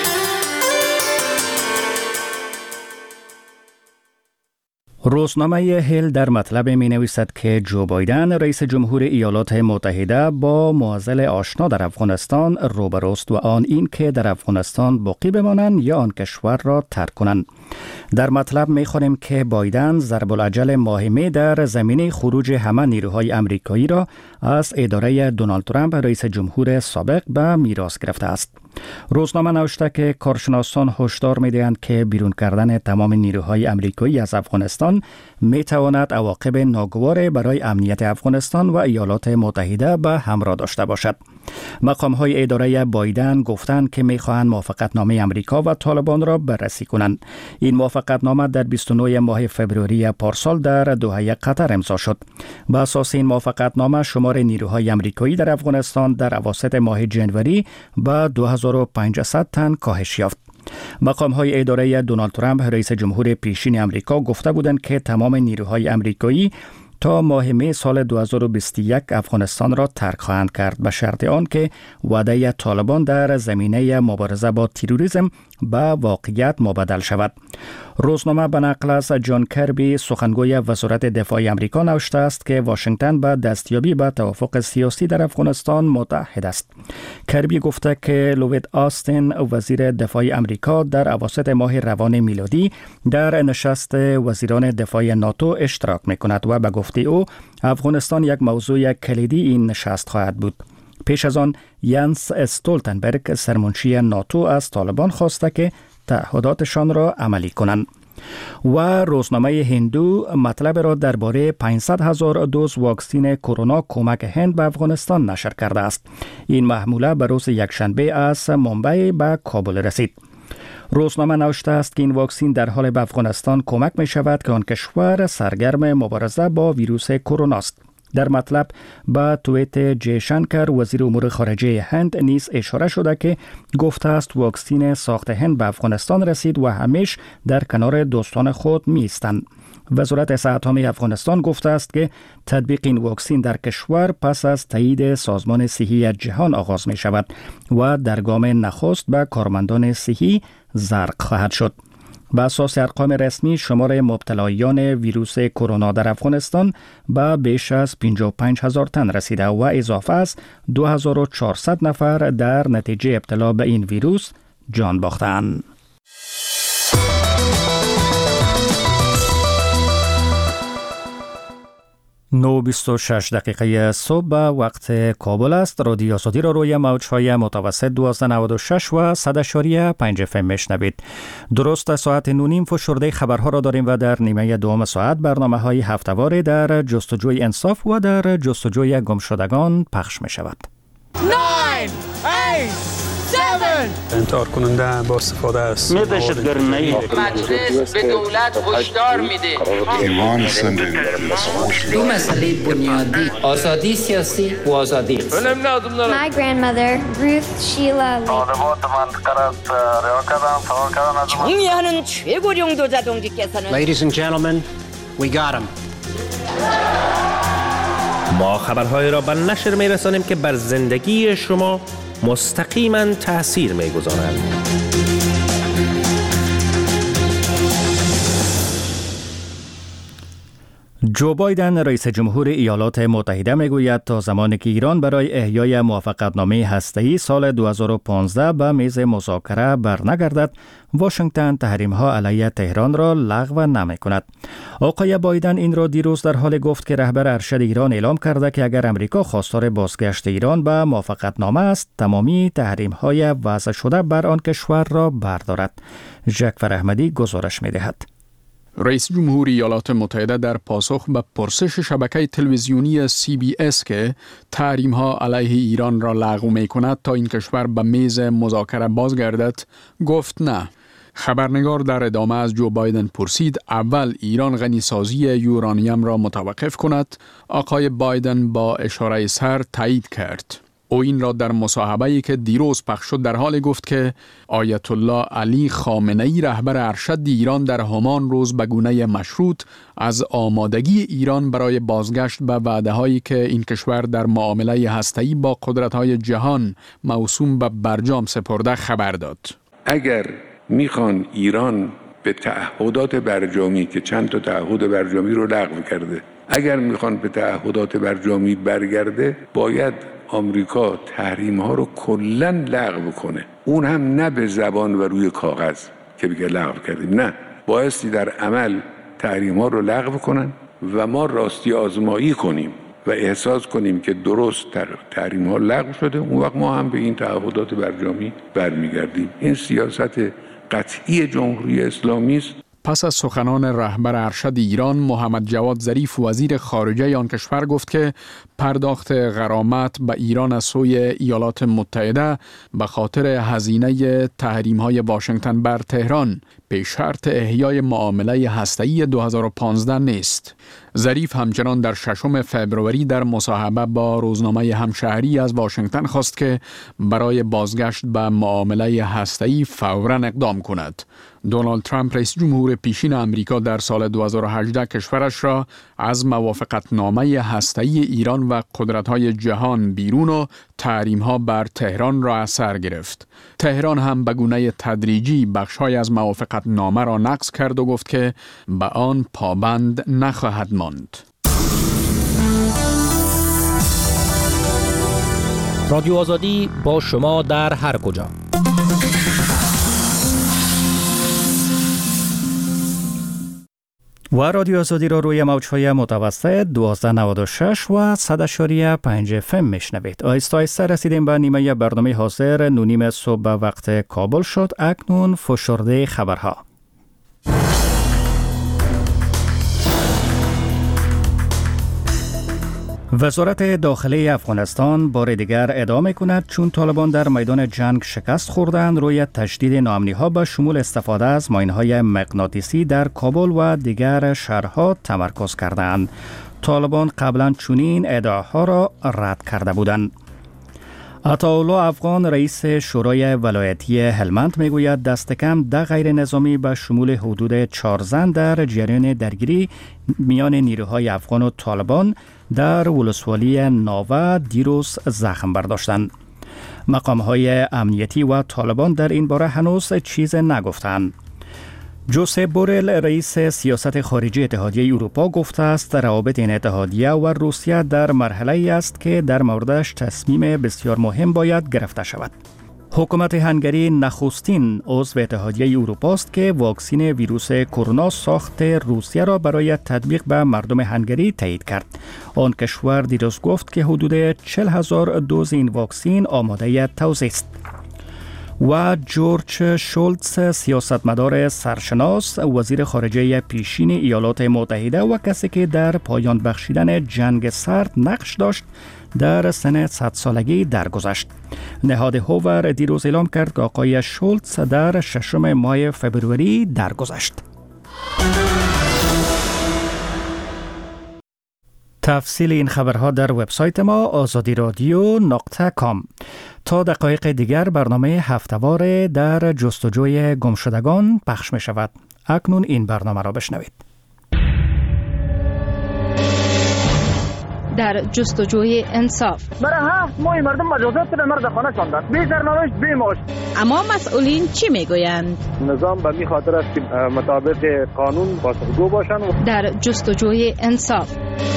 روزنامه هیل در مطلب می نویسد که جو بایدن رئیس جمهور ایالات متحده با معضل آشنا در افغانستان روبروست و آن این که در افغانستان باقی بمانند یا آن کشور را ترک کنند. در مطلب می خوانیم که بایدن ضرب العجل ماه می در زمینه خروج همه نیروهای امریکایی را از اداره دونالد ترامپ رئیس جمهور سابق به میراث گرفته است. روزنامه نوشته که کارشناسان هشدار می‌دهند که بیرون کردن تمام نیروهای امریکایی از افغانستان می‌تواند عواقب ناگوار برای امنیت افغانستان و ایالات متحده به همراه داشته باشد. مقام‌های اداره بایدن گفتند که می‌خواهند موافقتنامه امریکا و طالبان را بررسی کنند. این موافقتنامه در بیست و نه ماه فوریه پارسال در دوحه قطر امضا شد. بر اساس این موافقتنامه شمار نیروهای امریکایی در افغانستان در اواسط ماه ژانویه به دو هزار و پانصد تن کاهش یافت. مقام‌های اداره دونالد ترامپ رئیس جمهور پیشین امریکا گفته بودند که تمام نیروهای امریکایی تا ماه می سال دو هزار و بیست و یک افغانستان را ترک خواهند کرد به شرط آن که وعده طالبان در زمینه مبارزه با تروریسم به واقعیت مبدل شود. روزنامه به نقل از جان کربی سخنگوی وزارت دفاع آمریکا نوشته است که واشنگتن به دستیابی به توافق سیاسی در افغانستان متعهد است. کربی گفته که لوید آستین وزیر دفاع آمریکا در اواسط ماه روان میلادی در نشست وزیران دفاع ناتو اشتراک می‌کند و به گفته او افغانستان یک موضوع کلیدی این نشست خواهد بود. پیش از آن ینس استولتنبرگ سرمنشی ناتو از طالبان خواسته که تعهداتشان را عملی کنند. و روزنامه هندو مطلب را درباره پانصد هزار دوز واکسین کرونا کمک هند به افغانستان نشر کرده است. این محموله به روز یکشنبه از ممبئی به کابل رسید. روزنامه نوشته است که این واکسین در حال به افغانستان کمک می شود که آن کشور سرگرم مبارزه با ویروس کرونا است. در مطلب با توییت جیشنکر وزیر امور خارجه هند نیز اشاره شده که گفته است واکسین ساخت هند به افغانستان رسید و همیشه در کنار دوستان خود می ایستند. وزارت صحت عامه افغانستان گفته است که تطبیق این واکسین در کشور پس از تایید سازمان صحی جهان آغاز می شود و در گام نخست به کارمندان صحی زرق خواهد شد. به اساس ارقام رسمی شمار مبتلایان ویروس کرونا در افغانستان به بیش از پنجاه و پنج هزار تن رسیده و اضافه از دو هزار و چهارصد نفر در نتیجه ابتلا به این ویروس جان باختند. نه و بیست و شش دقیقه صبح وقت کابل است. رادیو آزادی را روی موج‌های متوسط دویست و نود و شش و صد اشاریه پنج اف ام میشنوید. درست ساعت نه و نیم فشرده خبرها را داریم و در نیمه دوم ساعت برنامه‌های هفته‌واره در جستجوی انصاف و در جستجوی گمشدگان پخش می شود. نه، هشت، هفت انتحار کننده با استفاده از مجلس به دولت هشدار میده دو مسئله بنیادی آزادی سیاسی و آزادی. My grandmother Ruth Sheila 정의하는 최고령도 자동직께서는 Ladies and gentlemen, we got him. ما خبرهای را به نشر می‌رسانیم که بر زندگی شما مستقیما تأثیر می‌گذارند. جو بایدن رئیس جمهور ایالات متحده میگوید تا زمانی که ایران برای احیای موافقتنامه هسته‌ای سال دو هزار و پانزده به میز مذاکره برنگردد، واشنگتن تحریم‌ها علیه تهران را لغو نمی‌کند. آقای بایدن این را دیروز در حال گفت که رهبر ارشد ایران اعلام کرده که اگر امریکا خواستار بازگشت ایران به موافقتنامه است، تمامی تحریم‌های وضع شده بر آن کشور را بردارد. ژکفر احمدی گزارش می‌دهد. رئیس جمهور ایالات متحده در پاسخ به پرسش شبکه تلویزیونی سی بی اس که تحریم‌ها علیه ایران را لغو می‌کند تا این کشور به میز مذاکره بازگردد، گفت نه. خبرنگار در ادامه از جو بایدن پرسید اول ایران غنیسازی یورانیم را متوقف کند. آقای بایدن با اشاره سر تایید کرد. او این را در مصاحبه‌ای که دیروز پخش شد در حال گفت که آیت الله علی خامنه‌ای رهبر ارشد ایران در همان روز به گونه مشروط از آمادگی ایران برای بازگشت به وعده‌هایی که این کشور در معامله هسته‌ای با قدرت‌های جهان موسوم به برجام سپرده خبر داد. اگر میخوان ایران به تعهدات برجامی که چند تا تعهد برجامی رو لغو کرده، اگر میخوان به تعهدات برجامی برگرده، باید آمریکا تحریم ها رو کلاً لغو کنه. اون هم نه به زبان و روی کاغذ که بگه لغو کردیم، نه، بایستی در عمل تحریم ها رو لغو کنن و ما راستی آزمایی کنیم و احساس کنیم که درست تحریم ها لغو شده. اون وقت ما هم به این تعهدات برجامی برمیگردیم. این سیاست قطعی جمهوری اسلامی است. پس از سخنان رهبر ارشد ایران، محمد جواد ظریف وزیر خارجه آن کشور گفت که پرداخت غرامت به ایران از سوی ایالات متحده به خاطر هزینه تحریم‌های واشنگتن بر تهران به شرط احیای معامله هسته‌ای دو هزار و پانزده نیست. ظریف همچنان در ششم فوریه در مصاحبه با روزنامه همشهری از واشنگتن خواست که برای بازگشت به معامله هسته‌ای فوراً اقدام کند. دونالد ترامپ رئیس جمهور پیشین امریکا در سال دو هزار و هجده کشورش را از موافقتنامه هسته‌ای ایران و قدرت‌های جهان بیرون و تحریم‌ها بر تهران را از سر گرفت. تهران هم به گونه تدریجی بخش‌های از موافقتنامه را نقض کرد و گفت که به آن پابند نخواهد ماند. رادیو آزادی با شما در هر کجا. و رادیو آزادی را روی موج‌های متوسط دوازده نود و شش و صد و پنج اف ام میشنوید. آهسته آهسته رسیدیم به نیمه برنامه حاضر. نونیم صبح به وقت کابل شد. اکنون فشرده خبرها. وزارت داخلی افغانستان بار دیگر ادامه کند چون طالبان در میدان جنگ شکست خوردند روی تشدید ناامنی‌ها به شمول استفاده از ماین‌های مغناطیسی در کابل و دیگر شهرها تمرکز کردند. طالبان قبلا چنین ادعاها را رد کرده بودند. عطاالله افغان رئیس شورای ولایتی هلمند میگوید دست کم ده غیر نظامی به شمول حدود چهار زن در جریان درگیری میان نیروهای افغان و طالبان در ولسوالی ناوه دیروز زخم برداشتند. مقام‌های امنیتی و طالبان در این باره هنوز چیز نگفتند. جوزپ بورل رئیس سیاست خارجی اتحادیه اروپا گفته است روابط این اتحادیه و روسیه در مرحله‌ای است که در موردش تصمیم بسیار مهم باید گرفته شود. حکومت هنگری نخستین عضو اتحادیه اروپا است که واکسن ویروس کرونا ساخت روسیه را برای تطبیق به مردم هنگری تایید کرد. آن کشور دیروز گفت که حدود چهل هزار دوز این واکسن آماده توزیع است. و جورج شولتز سیاستمدار سرشناس وزیر خارجه پیشین ایالات متحده و کسی که در پایان بخشیدن جنگ سرد نقش داشت در سن صد سالگی درگذشت. نهاد هوور دیروز اعلام کرد که آقای شولتز در ششم ماه فوریه درگذشت. تفصیل این خبرها در وبسایت ما آزادی رادیو نقطه کام. تا دقایق دیگر برنامه هفته‌وار در جستجوی گمشدگان پخش می شود. اکنون این برنامه را بشنوید. در جستجوی انصاف. برای هفت ماه مردم مجازات به مرد خانه شدند. بی سرنوشت بی معاش. اما مسئولین چی میگویند؟ نظام به می خاطر است که مطابق قانون پاسخگو باشند. در جستجوی انصاف.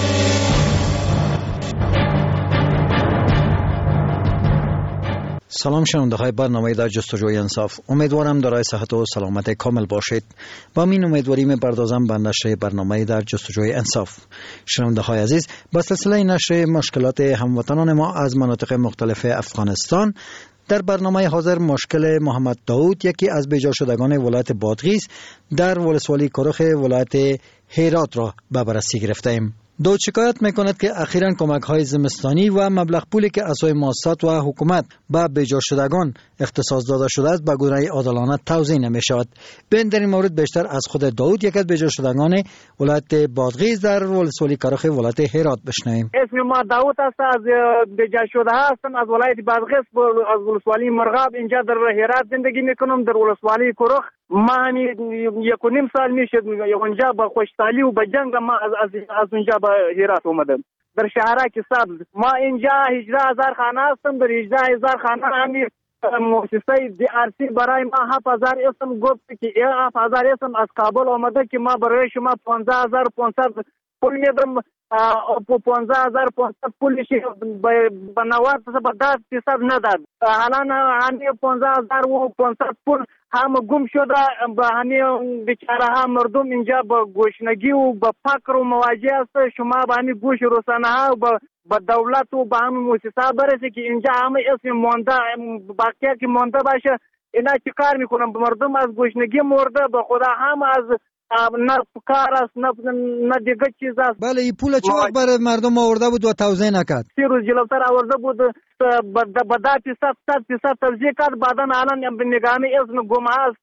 سلام شنونده های برنامه در جستجوی انصاف. امیدوارم دارای صحت و سلامت کامل باشید. با این امیدواری می‌پردازم به نشر برنامه در جستجوی انصاف. شنونده های عزیز، با سلسله نشر مشکلات هموطنان ما از مناطق مختلف افغانستان، در برنامه حاضر مشکل محمد داود، یکی از بیجا شدگان ولایت بادغیس در ولسوالی کرخ ولایت هرات را به بررسی گرفتیم. داود شکایت میکند که اخیراً کمک های زمستانی و مبلغ پولی که اسای مؤسسات و حکومت به بیجا شدگان اختصاص داده شده است به گونه عادلانه توزیع نمی شود. بین در این مورد بیشتر از خود داود، یک از بیجا شدگان ولایت بادغیس در ولسوالی کرخ ولایت هرات بشنویم. اسم ما داود است، از بیجا شده هستم، از ولایت بادغیس، از ولسوالی مرغاب اینجا در هرات زندگی میکنم. در ولسوالی کرخ ما همی یک و نیم سال میشه اونجا با خوشحالی و با جنگ ما از از, از اونجا به هرات اومدم. در شهرک سبز ما اینجا هجده هزار خانه هستم. در هجده هزار خانه همی مؤسسه دی آر سی برای ما هفت هزار اسم گفت که هفت هزار اسم از کابل آمده که ما برای شما پانزده هزار پانصد پول میدم. پانزده هزار پانصد پولش به نوت به ده فیصد نداد. الان همی پانزده هزار و پانصد پول هم گم شده. به همی بیچاره ها مردم اینجا با گوشنگی و با فقر و مواجه است. شما به همی گوش رسانه ها و با دولت و با همی مؤسسه برسه که اینجا همه اسم مانده باقیه که مانده باشه. اینا چی کار میکنن؟ مردم از گوشنگی مرده. به خدا هم از نه کار است نه نه دیگه چیز است. بله، این پول چه وقت برای مردم آورده بود و توزیع نکرد؟ سی روز جلوتر آورده بود با ده فیصد صد فیصد توزیع کرد. بعدا الان به نگاه اسم گم است.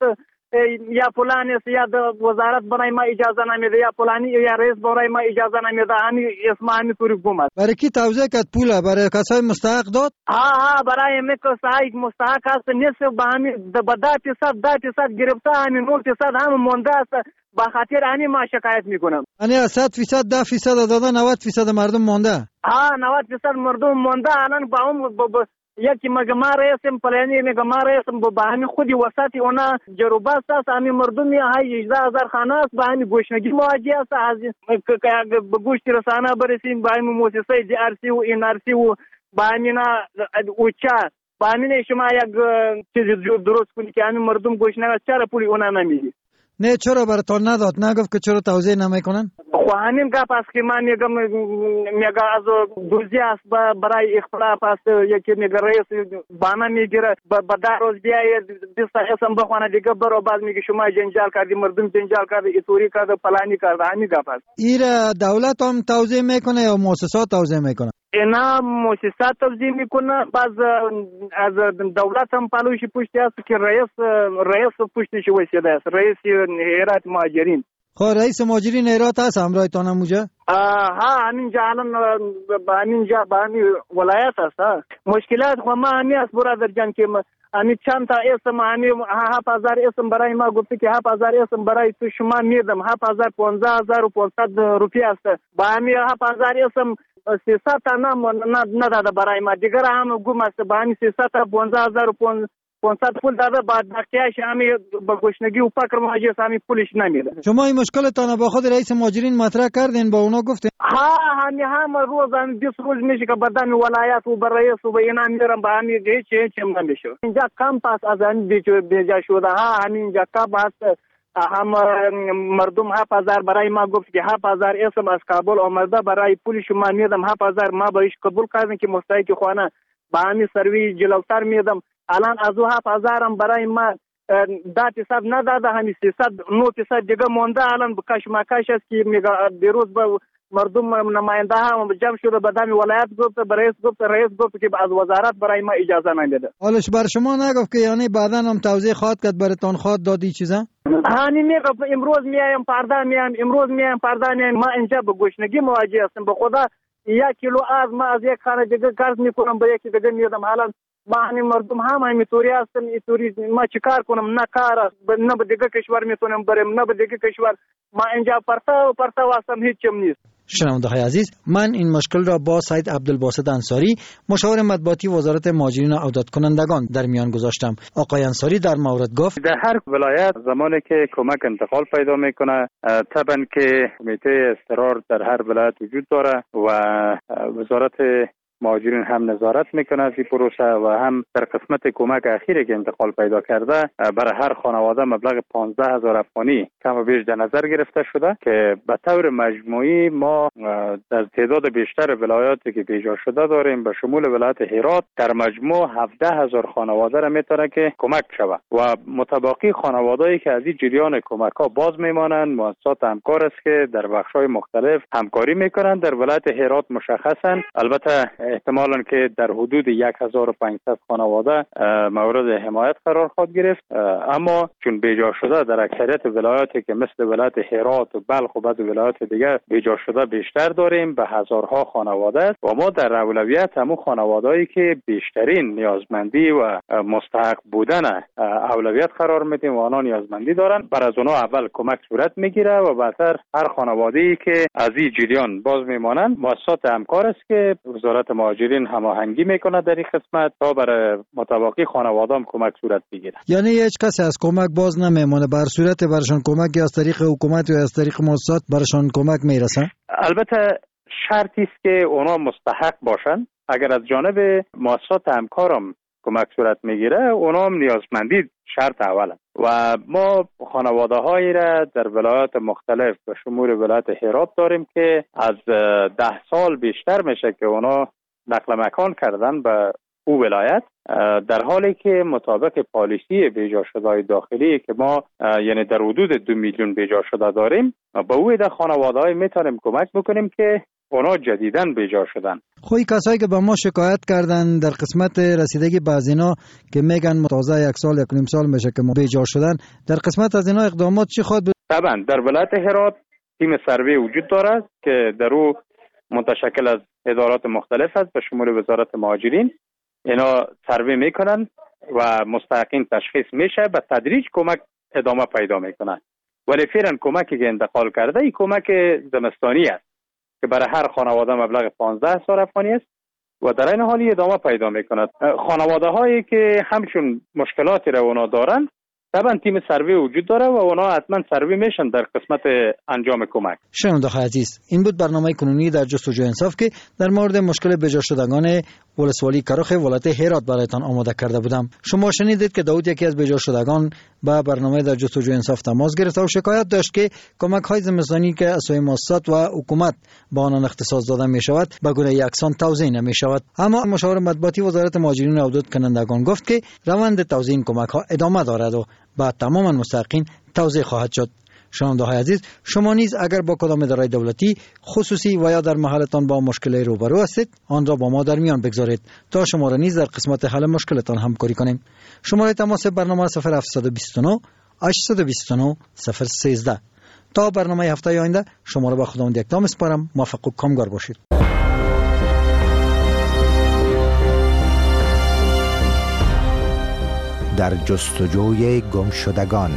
یا فلان است یا وزارت برای ما اجازه نمیده یا فلانی یا رئیس برای ما اجازه نمیده، همین اسم همین طوری گم. برای کی توزیع کرد پوله؟ برای کسای مستحق داد؟ ها ها برای می کسای مستحق است نیست به همین ده درصد ده درصد گرفته، همین نه درصد هم مونده است. با خاطر همین ما شکایت میکنم. یعنی صد درصد ده درصد دادن نود درصد مردم مونده. ها نود درصد مردم مونده. الان با اون یکی مگه ما رئیسم پلانی مگه ما رئیسم با همین خودی وسطی اونا جروبه است، همین مردمی های هجده هزار خانه است، با همین گوشنگی مواجه است. از به گوشت رسانه برسیم با همین موسسه دی آر سی و این آر سی و با همین اوچا با همین شما یک چیز درست کنی که همین مردم گوشنگی است، چرا پولی اونا نمیدی؟ نه چرا براتون نداد؟ نگفت که چرا توزیع نمیکنن؟ خو همین گپ است که من میگم میگه از دوزی است برای اختلاف است، یکی میگه رئیس بانا میگیره با در روز بیای بیست اسم بخونه دیگه برو بعد میگه شما جنجال کردی، مردم جنجال کردی، ایتوری کرده، پلانی کرده. همین گپ است. ایره دولت هم توزیع میکنه یا مؤسسات توزیع میکنه؟ اینا مؤسسات توزیع میکنه، باز از دولت هم پلوشی پشتی است که رئیس رئیس پشتیش وسیده است، رئیس هیئت مهاجرین. خب رئیس مهاجرین هرات هست همراهتان همونجا؟ ها همینجا الان همینجا به همین ولایت هست. مشکلات خو ما همین است برادر جان که همین چند تا اسم همین هفت هزار اسم برای ما گفته که هفت هزار اسم برای تو شما میدم، هفت هزار پانزده هزار و پانصد روپیه است. با همین هفت هزار اسم سیصد تا نداده برای ما، دیگر هم گم است. با همین سیصد تا پانزده هزار و پانصد پول داده، بعد بقیه‌اش همین با گشنگی و فقر مواجه است، همین پولش نمیده. شما این مشکلتان با خود رئیس مهاجرین مطرح کردین، با اونا گفتین؟ ها همین هم روز همین بیست روز میشه که بدن ولایت و بر رئیس و به اینا میرم با همین هیچ هیچ هم نمیشه. اینجا کم پاس از همین بیجا شده. ها همین اینجا کم است. هم مردم هفت هزار برای ما گفت که هفت هزار اسم از کابل آمده، برای پول شما میدم هفت هزار، ما بهش قبول کردیم که مستحق خانه با همین سروی جلوتر میدم. الان از او هفت هزار هم برای ما ده درصد نداده، همین سیصد نه درصد دیگه مونده. الان کش مکش است که میگه دیروز به مردم نماینده هم جمع شده، به دم ولایت گفت، به رئیس گفت، رئیس گفت که از وزارت برای ما اجازه نمیده. حالش بر شما نگفت که یعنی بعدا هم توضیح خواهد کرد براتون خواهد دادی چیزا؟ هانی میگه امروز میایم پرده میایم، امروز میایم پرده میایم. ما اینجا به گشنگی مواجه هستیم. به خدا یک کیلو از ما از یک خانه دیگه قرض میکنم، به یکی دیگه میدم. حالا ما همین مردم هم همینطوری هستن، اینطوری ما چیکار کنم؟ نه کار، نه به دیگه کشور میتونم برم، نه به دیگه کشور. ما اینجا پرتا و پرتا هستم، هیچ چم نیست. شنونده های عزیز، من این مشکل را با سید عبدالباسط انصاری، مشاور مطبوعاتی وزارت مهاجرین و عودت کنندگان در میان گذاشتم. آقای انصاری در مورد گفت در هر ولایت زمانی که کمک انتقال پیدا میکنه، طبعا که کمیته اضطرار در هر ولایت وجود داره و وزارت مهاجرین هم نظارت میکنه از این پروسه و هم در قسمت کمک اخیری که انتقال پیدا کرده برای هر خانواده مبلغ پانزده هزار افغانی کم و بیش در نظر گرفته شده که به طور مجموعی ما در تعداد بیشتر ولایاتی که بیجا شده داریم به شمول ولایت هرات در مجموع هفده هزار خانواده را میتونه که کمک شود و متباقی خانوادهایی که از این جریان کمک ها باز میمانند مؤسسات همکار است که در بخش‌های مختلف همکاری میکنند. در ولایت هرات مشخصا البته احتمالاً که در حدود یک هزار و پانصد خانواده مورد حمایت قرار خواهد گرفت، اما چون بیجا شده در اکثریت ولایاتی که مثل ولایت هرات و بلخ و بعض ولایات دیگر بیجا شده بیشتر داریم به هزارها خانواده است و ما در اولویت همون خانوادهایی که بیشترین نیازمندی و مستحق بودن اولویت قرار میدیم و آنها نیازمندی دارن. بر از اونها اول کمک صورت میگیره و بعدتر هر خانواده‌ای که از این جریان باز میمانند مؤسسات همکار است که وزارت مهاجرین هماهنگی میکنه در این قسمت تا برای متباقی خانواده هم کمک صورت بگیره. یعنی هیچ کسی از کمک باز نمیمونه، بر صورت برشان کمک یا از طریق حکومت یا از طریق مؤسسات برشان کمک میرسه؟ البته شرطی است که اونا مستحق باشن. اگر از جانب مؤسسات همکارم کمک صورت میگیره اونا هم نیازمندی شرط اوله و ما خانواده هایی را در ولایات مختلف به شمول ولایت هرات داریم که از ده سال بیشتر میشه که اونا نقل مکان کردن به او ولایت، در حالی که مطابق پالیسی بیجا شده داخلی که ما یعنی در حدود دو میلیون بیجا شده داریم به او ده خانواده های میتونیم کمک بکنیم که اونا جدیداً بیجا شدن. خوی کسایی که به ما شکایت کردن در قسمت رسیدگی به از اینا که میگن تازه یک سال یک نیم سال میشه که ما بیجا شدن، در قسمت از اینا اقدامات چی خواهد بود؟ طبعا در ولایت هرات تیم سروی وجود دارد که در او متشکل از ادارات مختلف است به شمول وزارت مهاجرین. اینا سروی میکنن و مستحقین تشخیص میشه، به تدریج کمک ادامه پیدا میکنن. ولی فعلا کمکی که انتقال کرده این کمک زمستانی است که برای هر خانواده مبلغ پانزده هزار افغانی است و در این حالی ادامه پیدا میکند. خانواده هایی که همچون مشکلاتی را اونا دارند طبعا تیم سروی وجود داره و اونا حتما سروی میشن در قسمت انجام کمک. شنونده های عزیز، این بود برنامه کنونی در جستجوی انصاف که در مورد مشکل بجا شدگان ولسوالی کاروخ ولایت هرات برایتان آماده کرده بودم. شما شنیدید که داود یکی از بجا شدگان با برنامه در جستجوی انصاف تماس گرفت و شکایت داشت که کمک های زمستانی که از سوی مؤسسات و حکومت به آنان اختصاص داده می شود به گونه یکسان توزیع نمی شود. اما مشاور مطبوعاتی وزارت مهاجرین و حدود کنندگان گفت که روند توزیع این کمک ها ادامه دارد و بعد تماما مستحقین توزیع خواهد شد. شنونده های عزیز، شما نیز اگر با کدام اداره دولتی خصوصی و یا در محلتان با مشکلی روبرو هستید، آن را با ما در میان بگذارید تا شما را نیز در قسمت حل مشکلتان همکاری کنیم. شماره تماس برنامه صفر هفت دو نه هشت دو نه صفر یک سه. تا برنامه هفته آینده شما را به خداوند یکتا میسپارم. موفق و کامگار باشید. در جستجوی گمشدگان.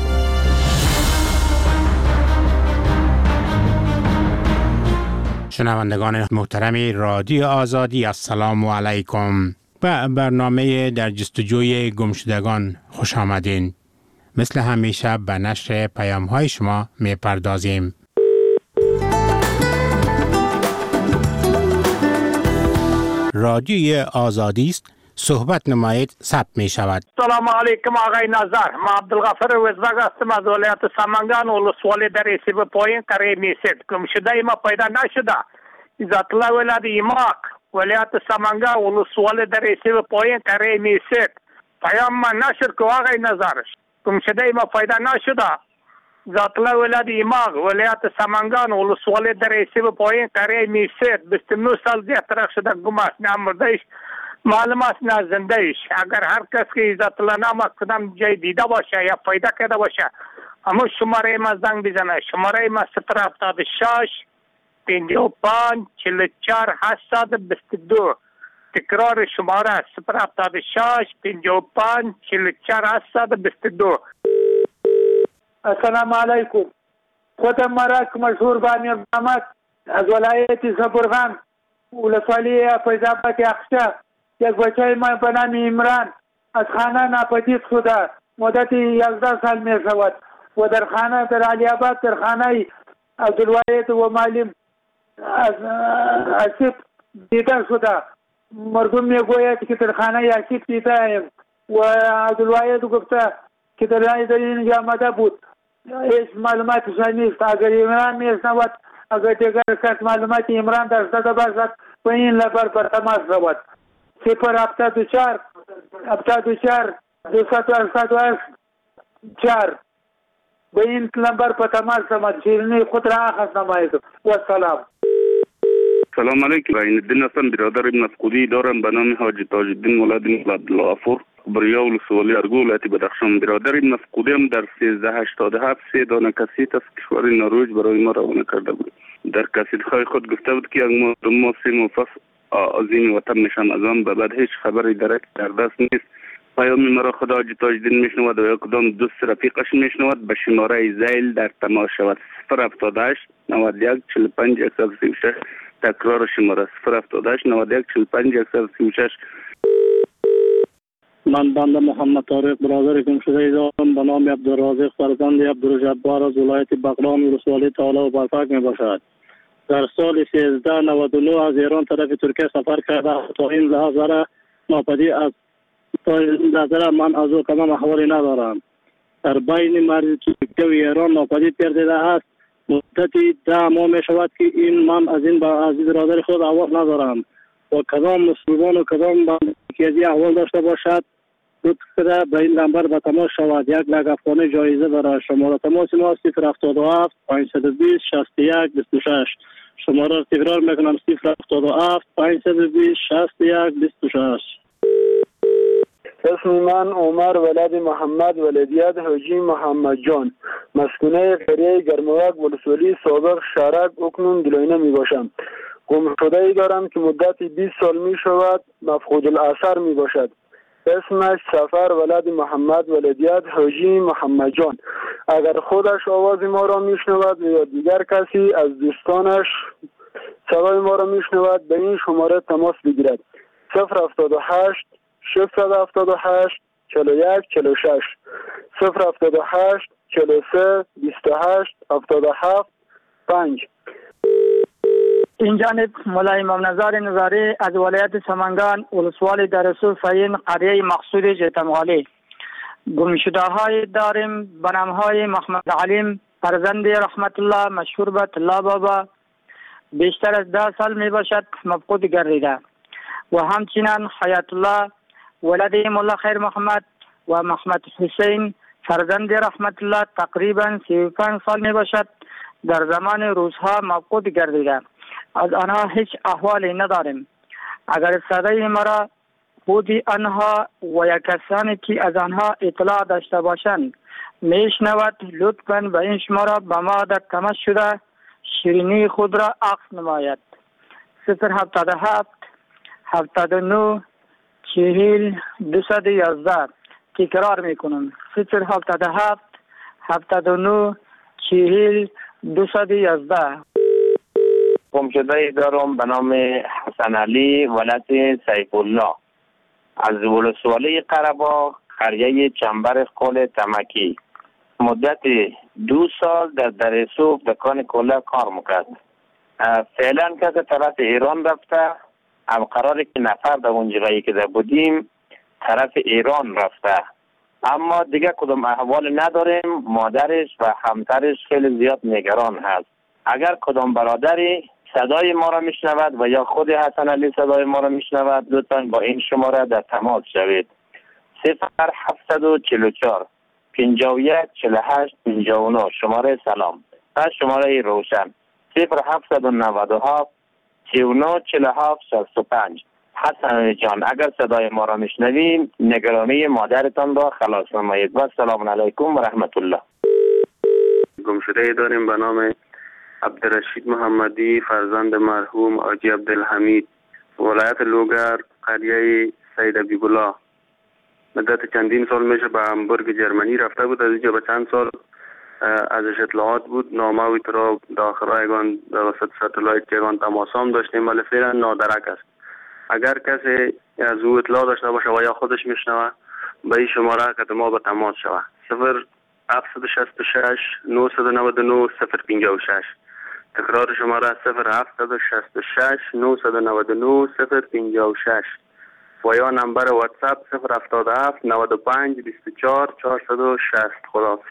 شنوندگان محترم رادیو آزادی، السلام علیکم. به برنامه در جستجوی گمشدگان خوش آمدین. مثل همیشه به نشر پیام های شما می پردازیم. رادیوی آزادی است، صحبت نمایید ثبت می شود. سلام علیکم آقای نظر، ما عبدالغفر وزبگ هستم از ولایت سمنگان ولسوالی در ایسیب پایین قریه میسید. گمشده ما پیدا نشده. ذات الله ولایت ایماق ولایت سمنگان ولسوالی در ایسیب پایین قریه میسید. پیام ما نشر که آقای نظر گمشده ما پیدا نشده. ذات الله ولایت ایماق ولایت سمنگان ولسوالی در ایسیب پایین قریه میسید. بیست و نه سال دیگه ترک شده گم است، نه مردهش معلومات نه زندهش. اگر هر کس که عزت الله نامه کدام جای دیده باشه یا پیدا کرده باشه اما شماره ما زنگ بزنه. شماره ما صفر هفتاد و شش پنجاه و پنج چهل و چهار هشتصد و بیست و دو. تکرار شماره صفر هفتاد و شش پنجاه و پنج چهل و چهار هشتصد و بیست و دو. السلام علیکم. خودم مرک مشهور بانی محمد از ولایت زبرغان ولسوالی فیض‌آباد اخشا. یک بچه ما به نام عمران از خانه ناپدید شده مدت یازده سال می شود و در خانه در علی آباد در خانه عبدالواحد و معلم از اسیب دیده شده. مردم می گوید که در خانه اسیب دیده ایم و عبدالواحد گفته که در اینجا آمده بود. هیچ معلومات نیست. اگر عمران می شنود، اگر دیگر کس معلومات عمران داشته باشد و این لبر بر تماس شود. صفر هفتاد و چهار هفتاد و چهار دویست و هشتاد و هشت چهار به این نمبر په تماس شما شیرینی خود را اخذ نمایید و سلام. سلام علیکم. این الدین هستم، برادر مفقودی دارم به نام حاجی تاج الدین ولد عبدالغفور بریا ولسوالی ارگو ولایت بدخشان. برادر مفقودی هم در سیزده هشتاد و هفت سه دانه کسیت از کشور نروژ برای ما روانه کرده بود. در کسیت‌های خود گفته بود که یک ماه دو ماه سه ماه پس از این وطن میشم، از آن به بعد هیچ خبری درک در دست نیست. پیامی مرا خدا حاجی تاج الدین میشنود و یا کدام دوست رفیقش میشنود به شماره زیل در تماس شود. صفر هفتاد و هشت نود و یک چهل و پنج صد و سی و شش. تکرار شماره صفر هفتاد و هشت نود و یک چهل و پنج صد و سی و شش. من بنده محمد طارق برادر گمشده دارم به نام عبدالرازق فرزند عبدالجبار از ولایت بغلان ولسوالی تعالی و برفک می باشد. در سال سیزده نود و نه از ایران طرف ترکیه سفر کرده تا این لحظه ناپدید از تا این لحظه من از او کمم احوالی ندارم. در بین مرز ترکیه و ایران ناپدید گردیده است. مدتی ده ماه می شود که این من از این با عزیز برادر خود احوال ندارم و کدام مسلمان و کدام بنده که از این احوال داشته باشد لطف کرده به این نمبر به تماس شود. یک لک افغانی جایزه دارد. شماره تماس ما صفر هفتاد و هفت پانصد و بیست شصت و یک بیست و شش. شماره را تکرار میکنم: صفر هفتاد و هفت پانصد و بیست شصت و یک بیست و شش. اسم من عمر ولد محمد ولدیت حاجی محمد جان، مسکونه قریه گرموک ولسوالی سابق شرک اکنون گلینه می باشم. گم شده ای دارم که مدت بیست سال می شود مفقود الاثر می باشد. اسمش سفر ولد محمد ولدیت حاجی محمد جان. اگر خودش آواز ما را می شنود یا دیگر کسی از دوستانش صدای ما را می شنود به این شماره تماس بگیرد: صفر هفتاد و هشت ششصد و هفتاد و هشت چهل و یک چهل و شش، صفر هفتاد و هشت چهل و سه بیست و هشت هفتاد و هفت پنج. این جانب مولا امام نظر نظاری از ولایت سمنگان ولسوالی درسو فین قریه مقصود جتمغالی. گمشده های داریم به نام های محمد علیم فرزند رحمت الله مشهور به طلا بابا، بیشتر از ده سال می باشد مفقود گردیده. و همچنین حیات الله ولد مولا خیر محمد و محمد حسین فرزند رحمت الله تقریبا سی و پنج سال می باشد در زمان روزها مفقود گردیده. از آنها هیچ احوالی نداریم. اگر صدای مرا بودی آنها و یا کسانی که از آنها اطلاع داشته باشند میشنود، لطفاً به این شماره به ما در تماس شده شیرینی خود را عکس نماید. صفر هفتاد و هفت هفتاد و نه چهل دویست و یازده. تکرار میکنم: صفر هفتاد و هفت هفتاد و نه چهل دویست و یازده. گمشده دارم به نام حسن علی ولد سیف الله از ولسوالی قره‌باغ قریه چنبر قل تمکی. مدت دو سال در درسوف دکان کوله کار میکرد. فعلا که طرف ایران رفته، هم قراره که نفر در اونجایی که در بودیم طرف ایران رفته، اما دیگه کدام احوال نداریم. مادرش و همسرش خیلی زیاد نگران هست. اگر کدام برادری صدای ما را میشنود و یا خود حسن علی صدای ما را میشنود، لطفاً با این شماره در تماس شوید: صفر هفتصد و چهل و چهار پنجاه و یک چهل و هشت پنجاه و نه. شماره سلام. و شماره روشن: صفر هفتصد و نود و هفت سی و نه چهل و هفت شصت و پنج. حسن علی جان، اگر صدای ما را میشنوید نگرانی مادرتان را خلاص نمایید. و سلام علیکم و رحمت الله. گمشده داریم به نام عبدالرشید محمدی فرزند مرحوم حاجی عبدالحمید ولایت لوگر قریه سید عبیبالله. مدت چندین سال میشه به همبورگ جرمنی رفته بود. از اینجا به چند سال ازش اطلاعات بود. نامه و اطلاع داخل یگان وسط ستلایت یگان تماس هم داشتیم، ولی فعلا نادرک است. اگر کسی از او اطلاع داشته باشه و یا خودش میشنوه به این شماره که ما به تماس شوه: صفر هفتصد و شصت و شش نهصد و نود و نه صفر پنجاه و شش. تکرار شماره: صفر هفتصد و شصت و شش نهصد و نود و نه صفر پنجاه و شش. و یا نمبر واتساپ صفر هفتاد و هفت نود و پنج بیست و چهار چهارصد و شصت. خداحافظ.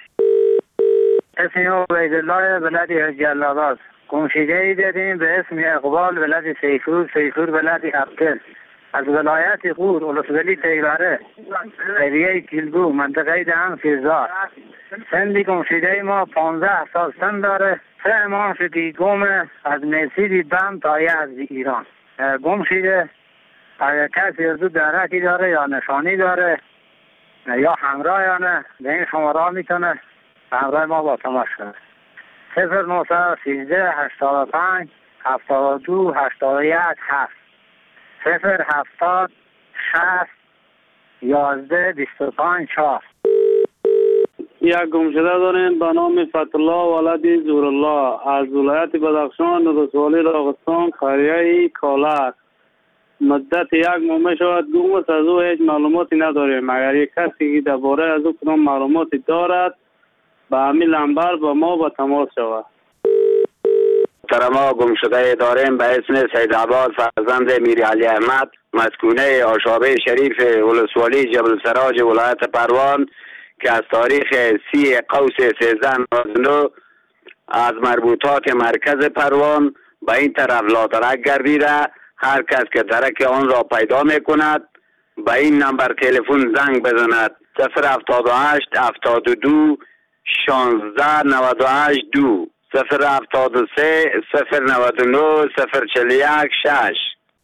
اسم عبیدالله ولد حاجی الله. گمشده ای داریم به اسم اقبال ولد سیفور سیفور ولد عبدل از ولایت غور ولسوالی تیبره قریه کلگو منطقه دهن فیزار. سن گمشده ما پانزده سال سن داره. سه ماه شدی گم از نسیدی بم تا از ایران گم شده. اگر کسی از دو درکی داره یا نشانی داره یا همراه یا نه به این شماره میتونه همراه ما با تماس کنه: صفر نهصد و سیزده هشتاد و پنج هفتاد و دو هشتاد و یک هفت، صفر هفتاد شصت یازده بیست و پنج چهار. یک گمشده داریم به نام فتحالله ولد زورالله از ولایت بدخشان ولسوالی راغستان قریه کالک. مدت یک ماه می شود گم است. از او هیچ معلوماتی نداریم. اگر یک کسی که درباره از او کدام معلوماتی دارد به همین نمبر با ما با تماس شود. ما گمشده داریم به اسم سید عباس فرزند میر علی احمد مسکونه آشابه شریف ولسوالی جبل سراج ولایت پروان که از تاریخ سی قوس سیزده نود و نه از مربوطات مرکز پروان به این طرف لاترک گردیده. هر کس که درک آن را پیدا می کند به این نمبر تلفن زنگ بزند: صفر هفتاد و هشت هفتاد و دو شانزده نود و هشت دو، صفر هفتاد و سه صفر نود و نه صفر چهل و یک شش.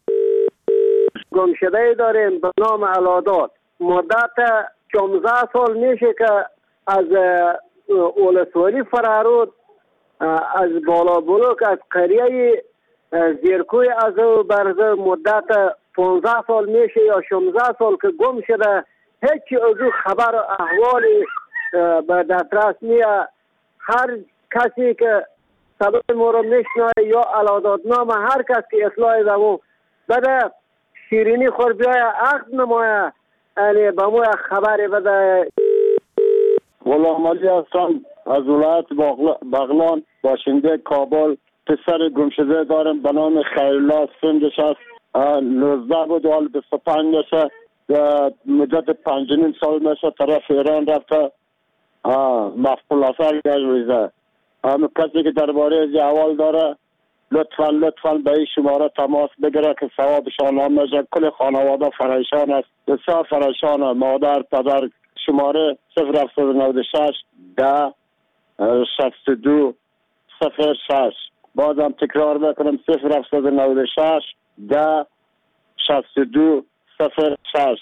گمشده داریم به نام علادات. مدت پانزده سال میشه که از اولسوالی فرارود، از بالا بلوک از قریه زیرکوی از برزه مدت پانزده سال میشه یا شانزده سال که گم شده. هیچ از خبر احوالی به دسترس نیه. هر کسی که سبب ما رو میشنه یا علادادنامه هر کس که اطلاع دمو بده شیرینی خور بیای عقد نمایه، یعنی به ما خبری بده. غلام علی هستم از ولایت بغلان، باشنده کابل. پسر گمشده دارم به نام خیرالله، سنش است نوزده بود و حال بیست و پنج میشه. مدت پنج نیم سال میشه طرف ایران رفته، مفقود اثر گشته. همه کسی که درباره از احوال داره لطفا لطفا به این شماره تماس بگیره که ثوابشان هم میشه. کل خانواده پریشان است، بسیار پریشان، مادر پدر. شماره صفر هفتصد و نود و شش ده شصت و دو صفر شش. بازم تکرار بکنم صفر هفتصد و نود و شش ده شصت و دو صفر شش.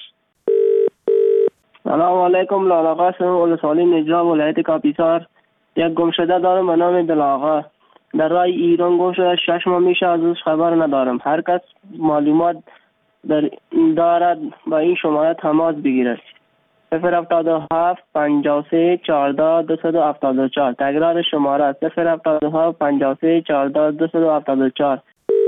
سلام علیکم. لالاقا شما ولسوالی نجراب ولایت کاپیسار. یک گمشده دارم به نام دلاغا، در راه ایران گم شده. شش ماه میشه از اوش خبر ندارم. هر کس معلومات در دارد با این شماره تماس بگیرد. صفر هفتاد و هفت پنجاه و سه چهارده دویست و هفتاد و چهار. تکرار شماره صفر هفتاد و هفت پنجاه و سه چهارده دویست و هفتاد و چهار.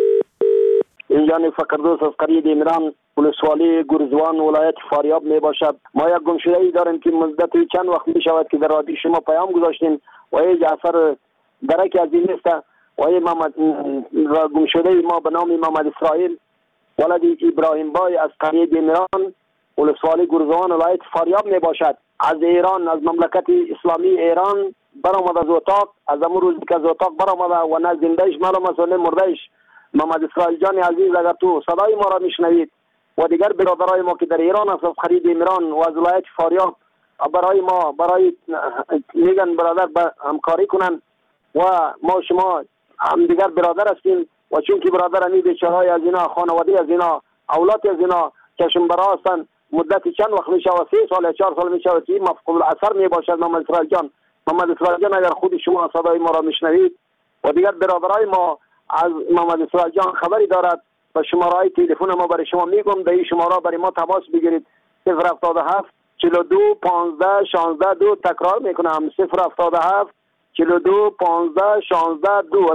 اینجا فقردوس از قریه دیمران ولسوالی گرزوان ولایت فاریاب می باشد. ما یک گمشده ای داریم که مدت چند وقت می شود که در رادیو شما پیام گذاشتیم و یک اثر درکی از این نیست و یک محمد گمشده ما به نام محمد اسرائیل ولد ابراهیم بای از قریه دیمران ولسوالی گرزوان ولایت فاریاب می باشد. از ایران، از مملکت اسلامی ایران برآمد از اتاق. از امروز روزی که از اتاق برآمد و نه زندهش معلوم است و نه مردهش. محمد اسرائیل جان عزیز، اگر تو صدای ما را میشنوید و دیگر برادرای ما که در ایران است از خرید ایران و از ولایت فاریاب برای ما برای میگن برادر همکاری کنن و ما شما هم دیگر برادر هستیم و چون که برادر همی بیچارهای از اینا، خانواده از اینا، اولاد از اینا کشم برا هستن مدت چند وقت میشه و سه سال یا چهار سال میشه که مفقود اثر می باشد. محمد اسرائیل جان محمد اسرائیل جان اگر خود شما صدای ما را میشنوید و دیگر برادرای ما از محمد اسرائیل جان خبری دارد و شماره تلفن ما برای شما میگم، در این شماره برای ما تماس بگیرید. صفر هفتاد و هفت چهل و دو پانزده شانزده دو. تکرار میکنم صفر هفتاد و هفت چهل و دو پانزده شانزده دو.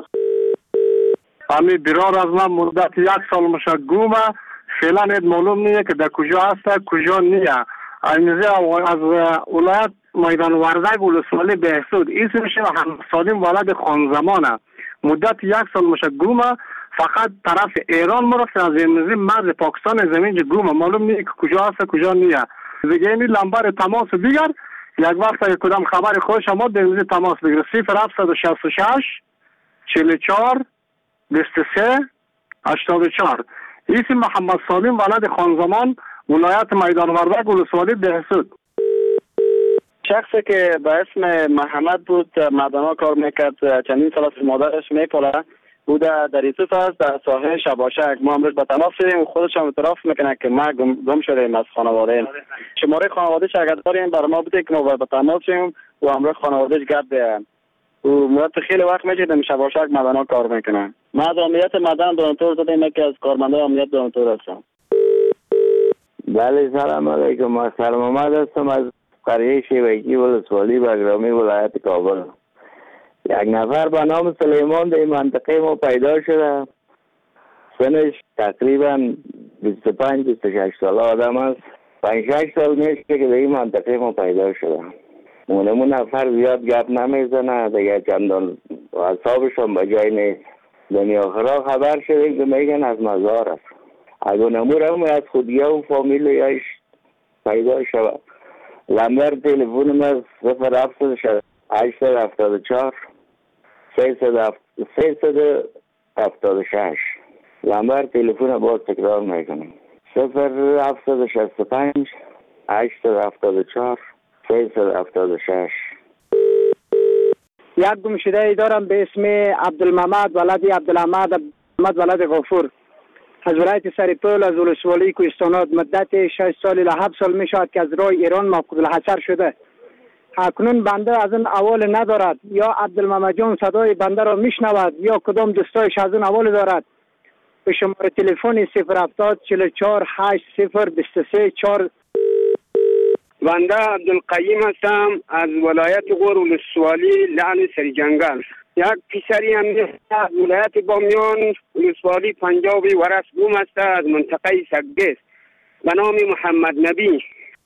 امی برار از من مدت یک سال میشه گومه، فعلا نید معلوم نیه که در کجا هست کجا نیه. اینجا از ولایت میدان وردک ولسوالی بهسود اسمش هم سالم ولد خانزمانه. مدت یک سال میشه گومه، فقط طرف ایران مرفت از این مرز پاکستان زمین گومه، معلوم نیه که کجا هست کجا نیه. دیگه این لمبر تماس دیگر یک وقت اگه کدام خبر خوش ما در تماس بگیره. صفر هفتصد و شصت و شش چهل و چهار بیست و سه هشتاد و چهار. اسم محمد سالم ولد خانزمان ولایت میدان وردک ولسوالی بهسود. شخصی که به اسم محمد بود معدنا کار میکرد، چندین سال از مادرش میپاله بوده در یوسف است در ساحل شباشک. ما امروز به تماس شدیم، خودش هم اعتراف میکنه که ما گم, گم شدیم از خانواده. شماره خانوادهش اگر داریم برای ما بده که ما به تماس شدیم و امروز خانوادهش گرد بیم و مدت خیلی وقت میشه در شباشک معدنا کار میکنه. ما از امنیت معدن دانتور زدیم که از کارمندان امنیت دانتور هستم. بله سلام علیکم. ما سلام آمد هستم از قریه شیوکی ولسوالی بغرامی ولایت کابل. یک نفر به نام سلیمان در این منطقه ما پیدا شده، سنش تقریبا بیست و پنج بیست و شش ساله آدم است. پنج شش سال میشه که در این منطقه ما پیدا شده. اونمون نفر زیاد گپ نمیزنه دیگه، چندان اعصابش هم به جای نیست. دنیا آخرا خبر شده که میگن از مزار است. اگه نمور هم از خودیه و فامیل یایش پیدا شده. لمبر تلفون ما صفر هفتصد هشتصد هفتاد و چهار سیصد هفتاد و شش. لمبر تلفون باز تکرار میکنم صفر هفتصد شصت و پنج هشتصد هفتاد و چهار سیصد هفتاد و شش. یک گمشده ای دارم به اسم عبدالمحمد ولد عبدالحمد محمد ولد غفور از ولایت سرپل از ولسوالی کوهستانات. مدت شش سال الی هفت سال می شود که از راه ایران مفقود الحصر شده. اکنون بنده از اون اول ندارد، یا عبدالمحمد جان صدای بنده را میشنود یا کدام دوستایش از اون اول دارد. به شماره تلفن صفر هفتاد چهل و چهار هشت صفر بیست و سه چهار. بنده عبدالقیم هستم از ولایت غور ولسوالی لعن سریجنگل. یک پسری هم از ولایت بامیان ولسوالی پنجابی ورس گم است از منطقه سگدیس به نام محمد نبی.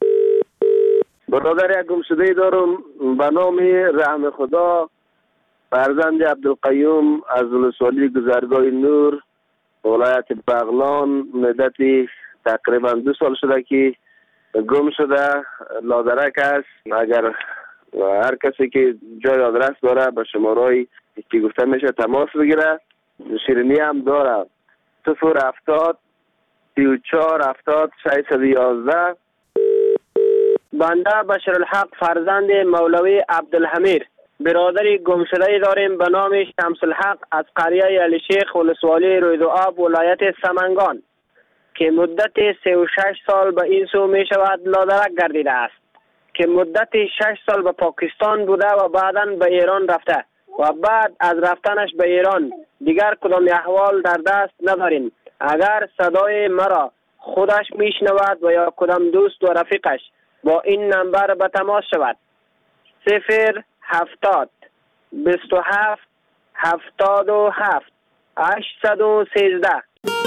برادر یک گمشده دارم به نام رحم خدا فرزند عبدالقیوم از ولسوالی گذرگاه نور ولایت بغلان. مدتی تقریبا دو سال شده که گم شده. لادرک است. اگر هر کسی که جای آدرس داره به شماره‌ای که گفته میشه تماس بگیره. شیرینی هم داره صفر هفتاد سی و چهار هفتاد ششصد و یازده. بنده بشرالحق فرزند مولوی عبدالحمید برادری گمشده داریم به نام شمس الحق از قریه علی شیخ ولسوالی رویدوآب ولایت سمنگان که مدت سه و شش سال به این سو می شود لادرک گردیده است که مدت شش سال به پاکستان بوده و بعداً به ایران رفته و بعد از رفتنش به ایران دیگر کدام احوال در دست نداریم. اگر صدای مرا خودش میشنود و یا کدام دوست و رفیقش با این نمبر به تماس شود. صفر هفتاد بیست و هفت هفتاد و هفت هشتصد و سیزده.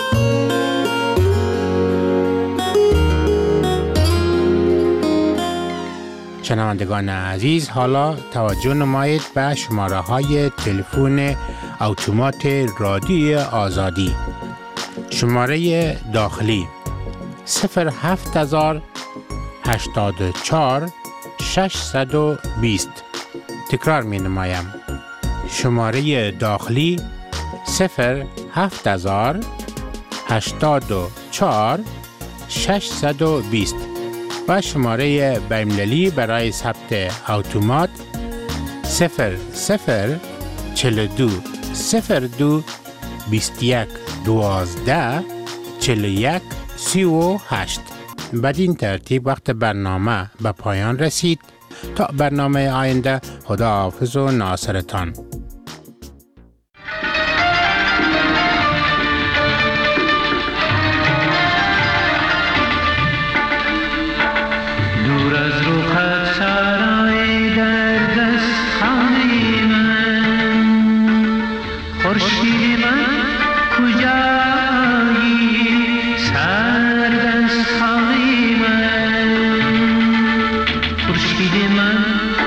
شنوندگان عزیز، حالا توجه نمایید به شماره های تلفن اتومات رادیوی آزادی. شماره داخلی صفر هفت هزار هشتاد و چهار ششصد و بیست. تکرار می نمایم. شماره داخلی صفر هفت هزار هشتاد و چهار ششصد و بیست و شماره بین‌المللی برای ثبت اتومات صفر صفر چهل و دو صفر دو بیست و یک دوازده چهل و یک سی و هشت. بدین ترتیب وقت برنامه به پایان رسید. تا برنامه آینده، خداحافظ و ناصرتان. دور از رخت سرای در دست خانه من، خورشید من کجایی سرد از خانه من، خورشید من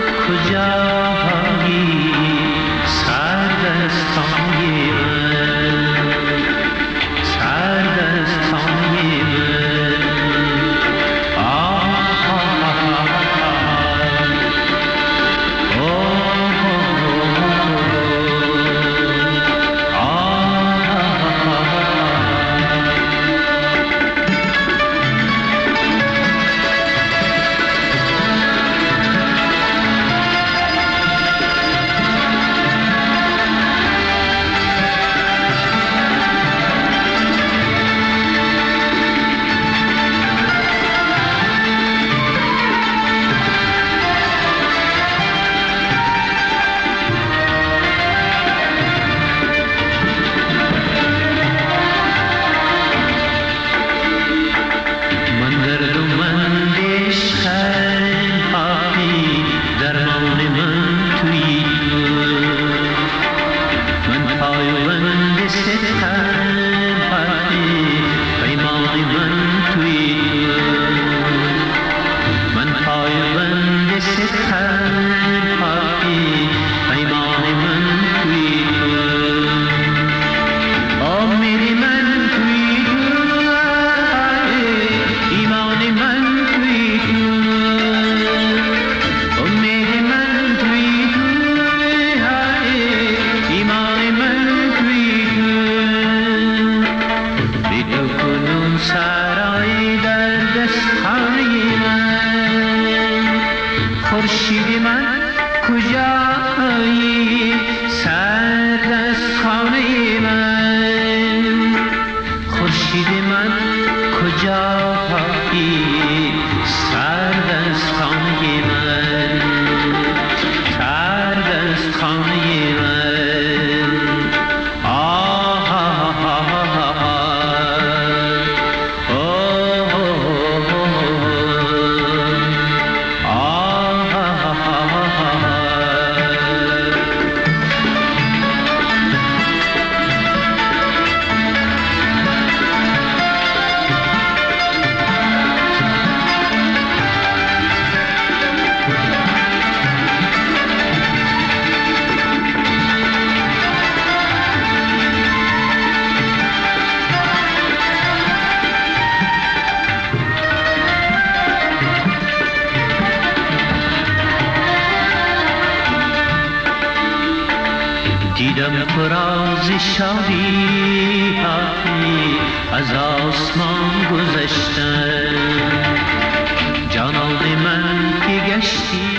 کجایی سرد از خانه من، سرد از خانه من. خورشید من کجایی سرد از خانه من خورشید من کجایی سرد از خانه من سرد از خانه من آه آه آه آه دیدم فراز شادی هایی از آسمان گذشتن جانان من که گشتی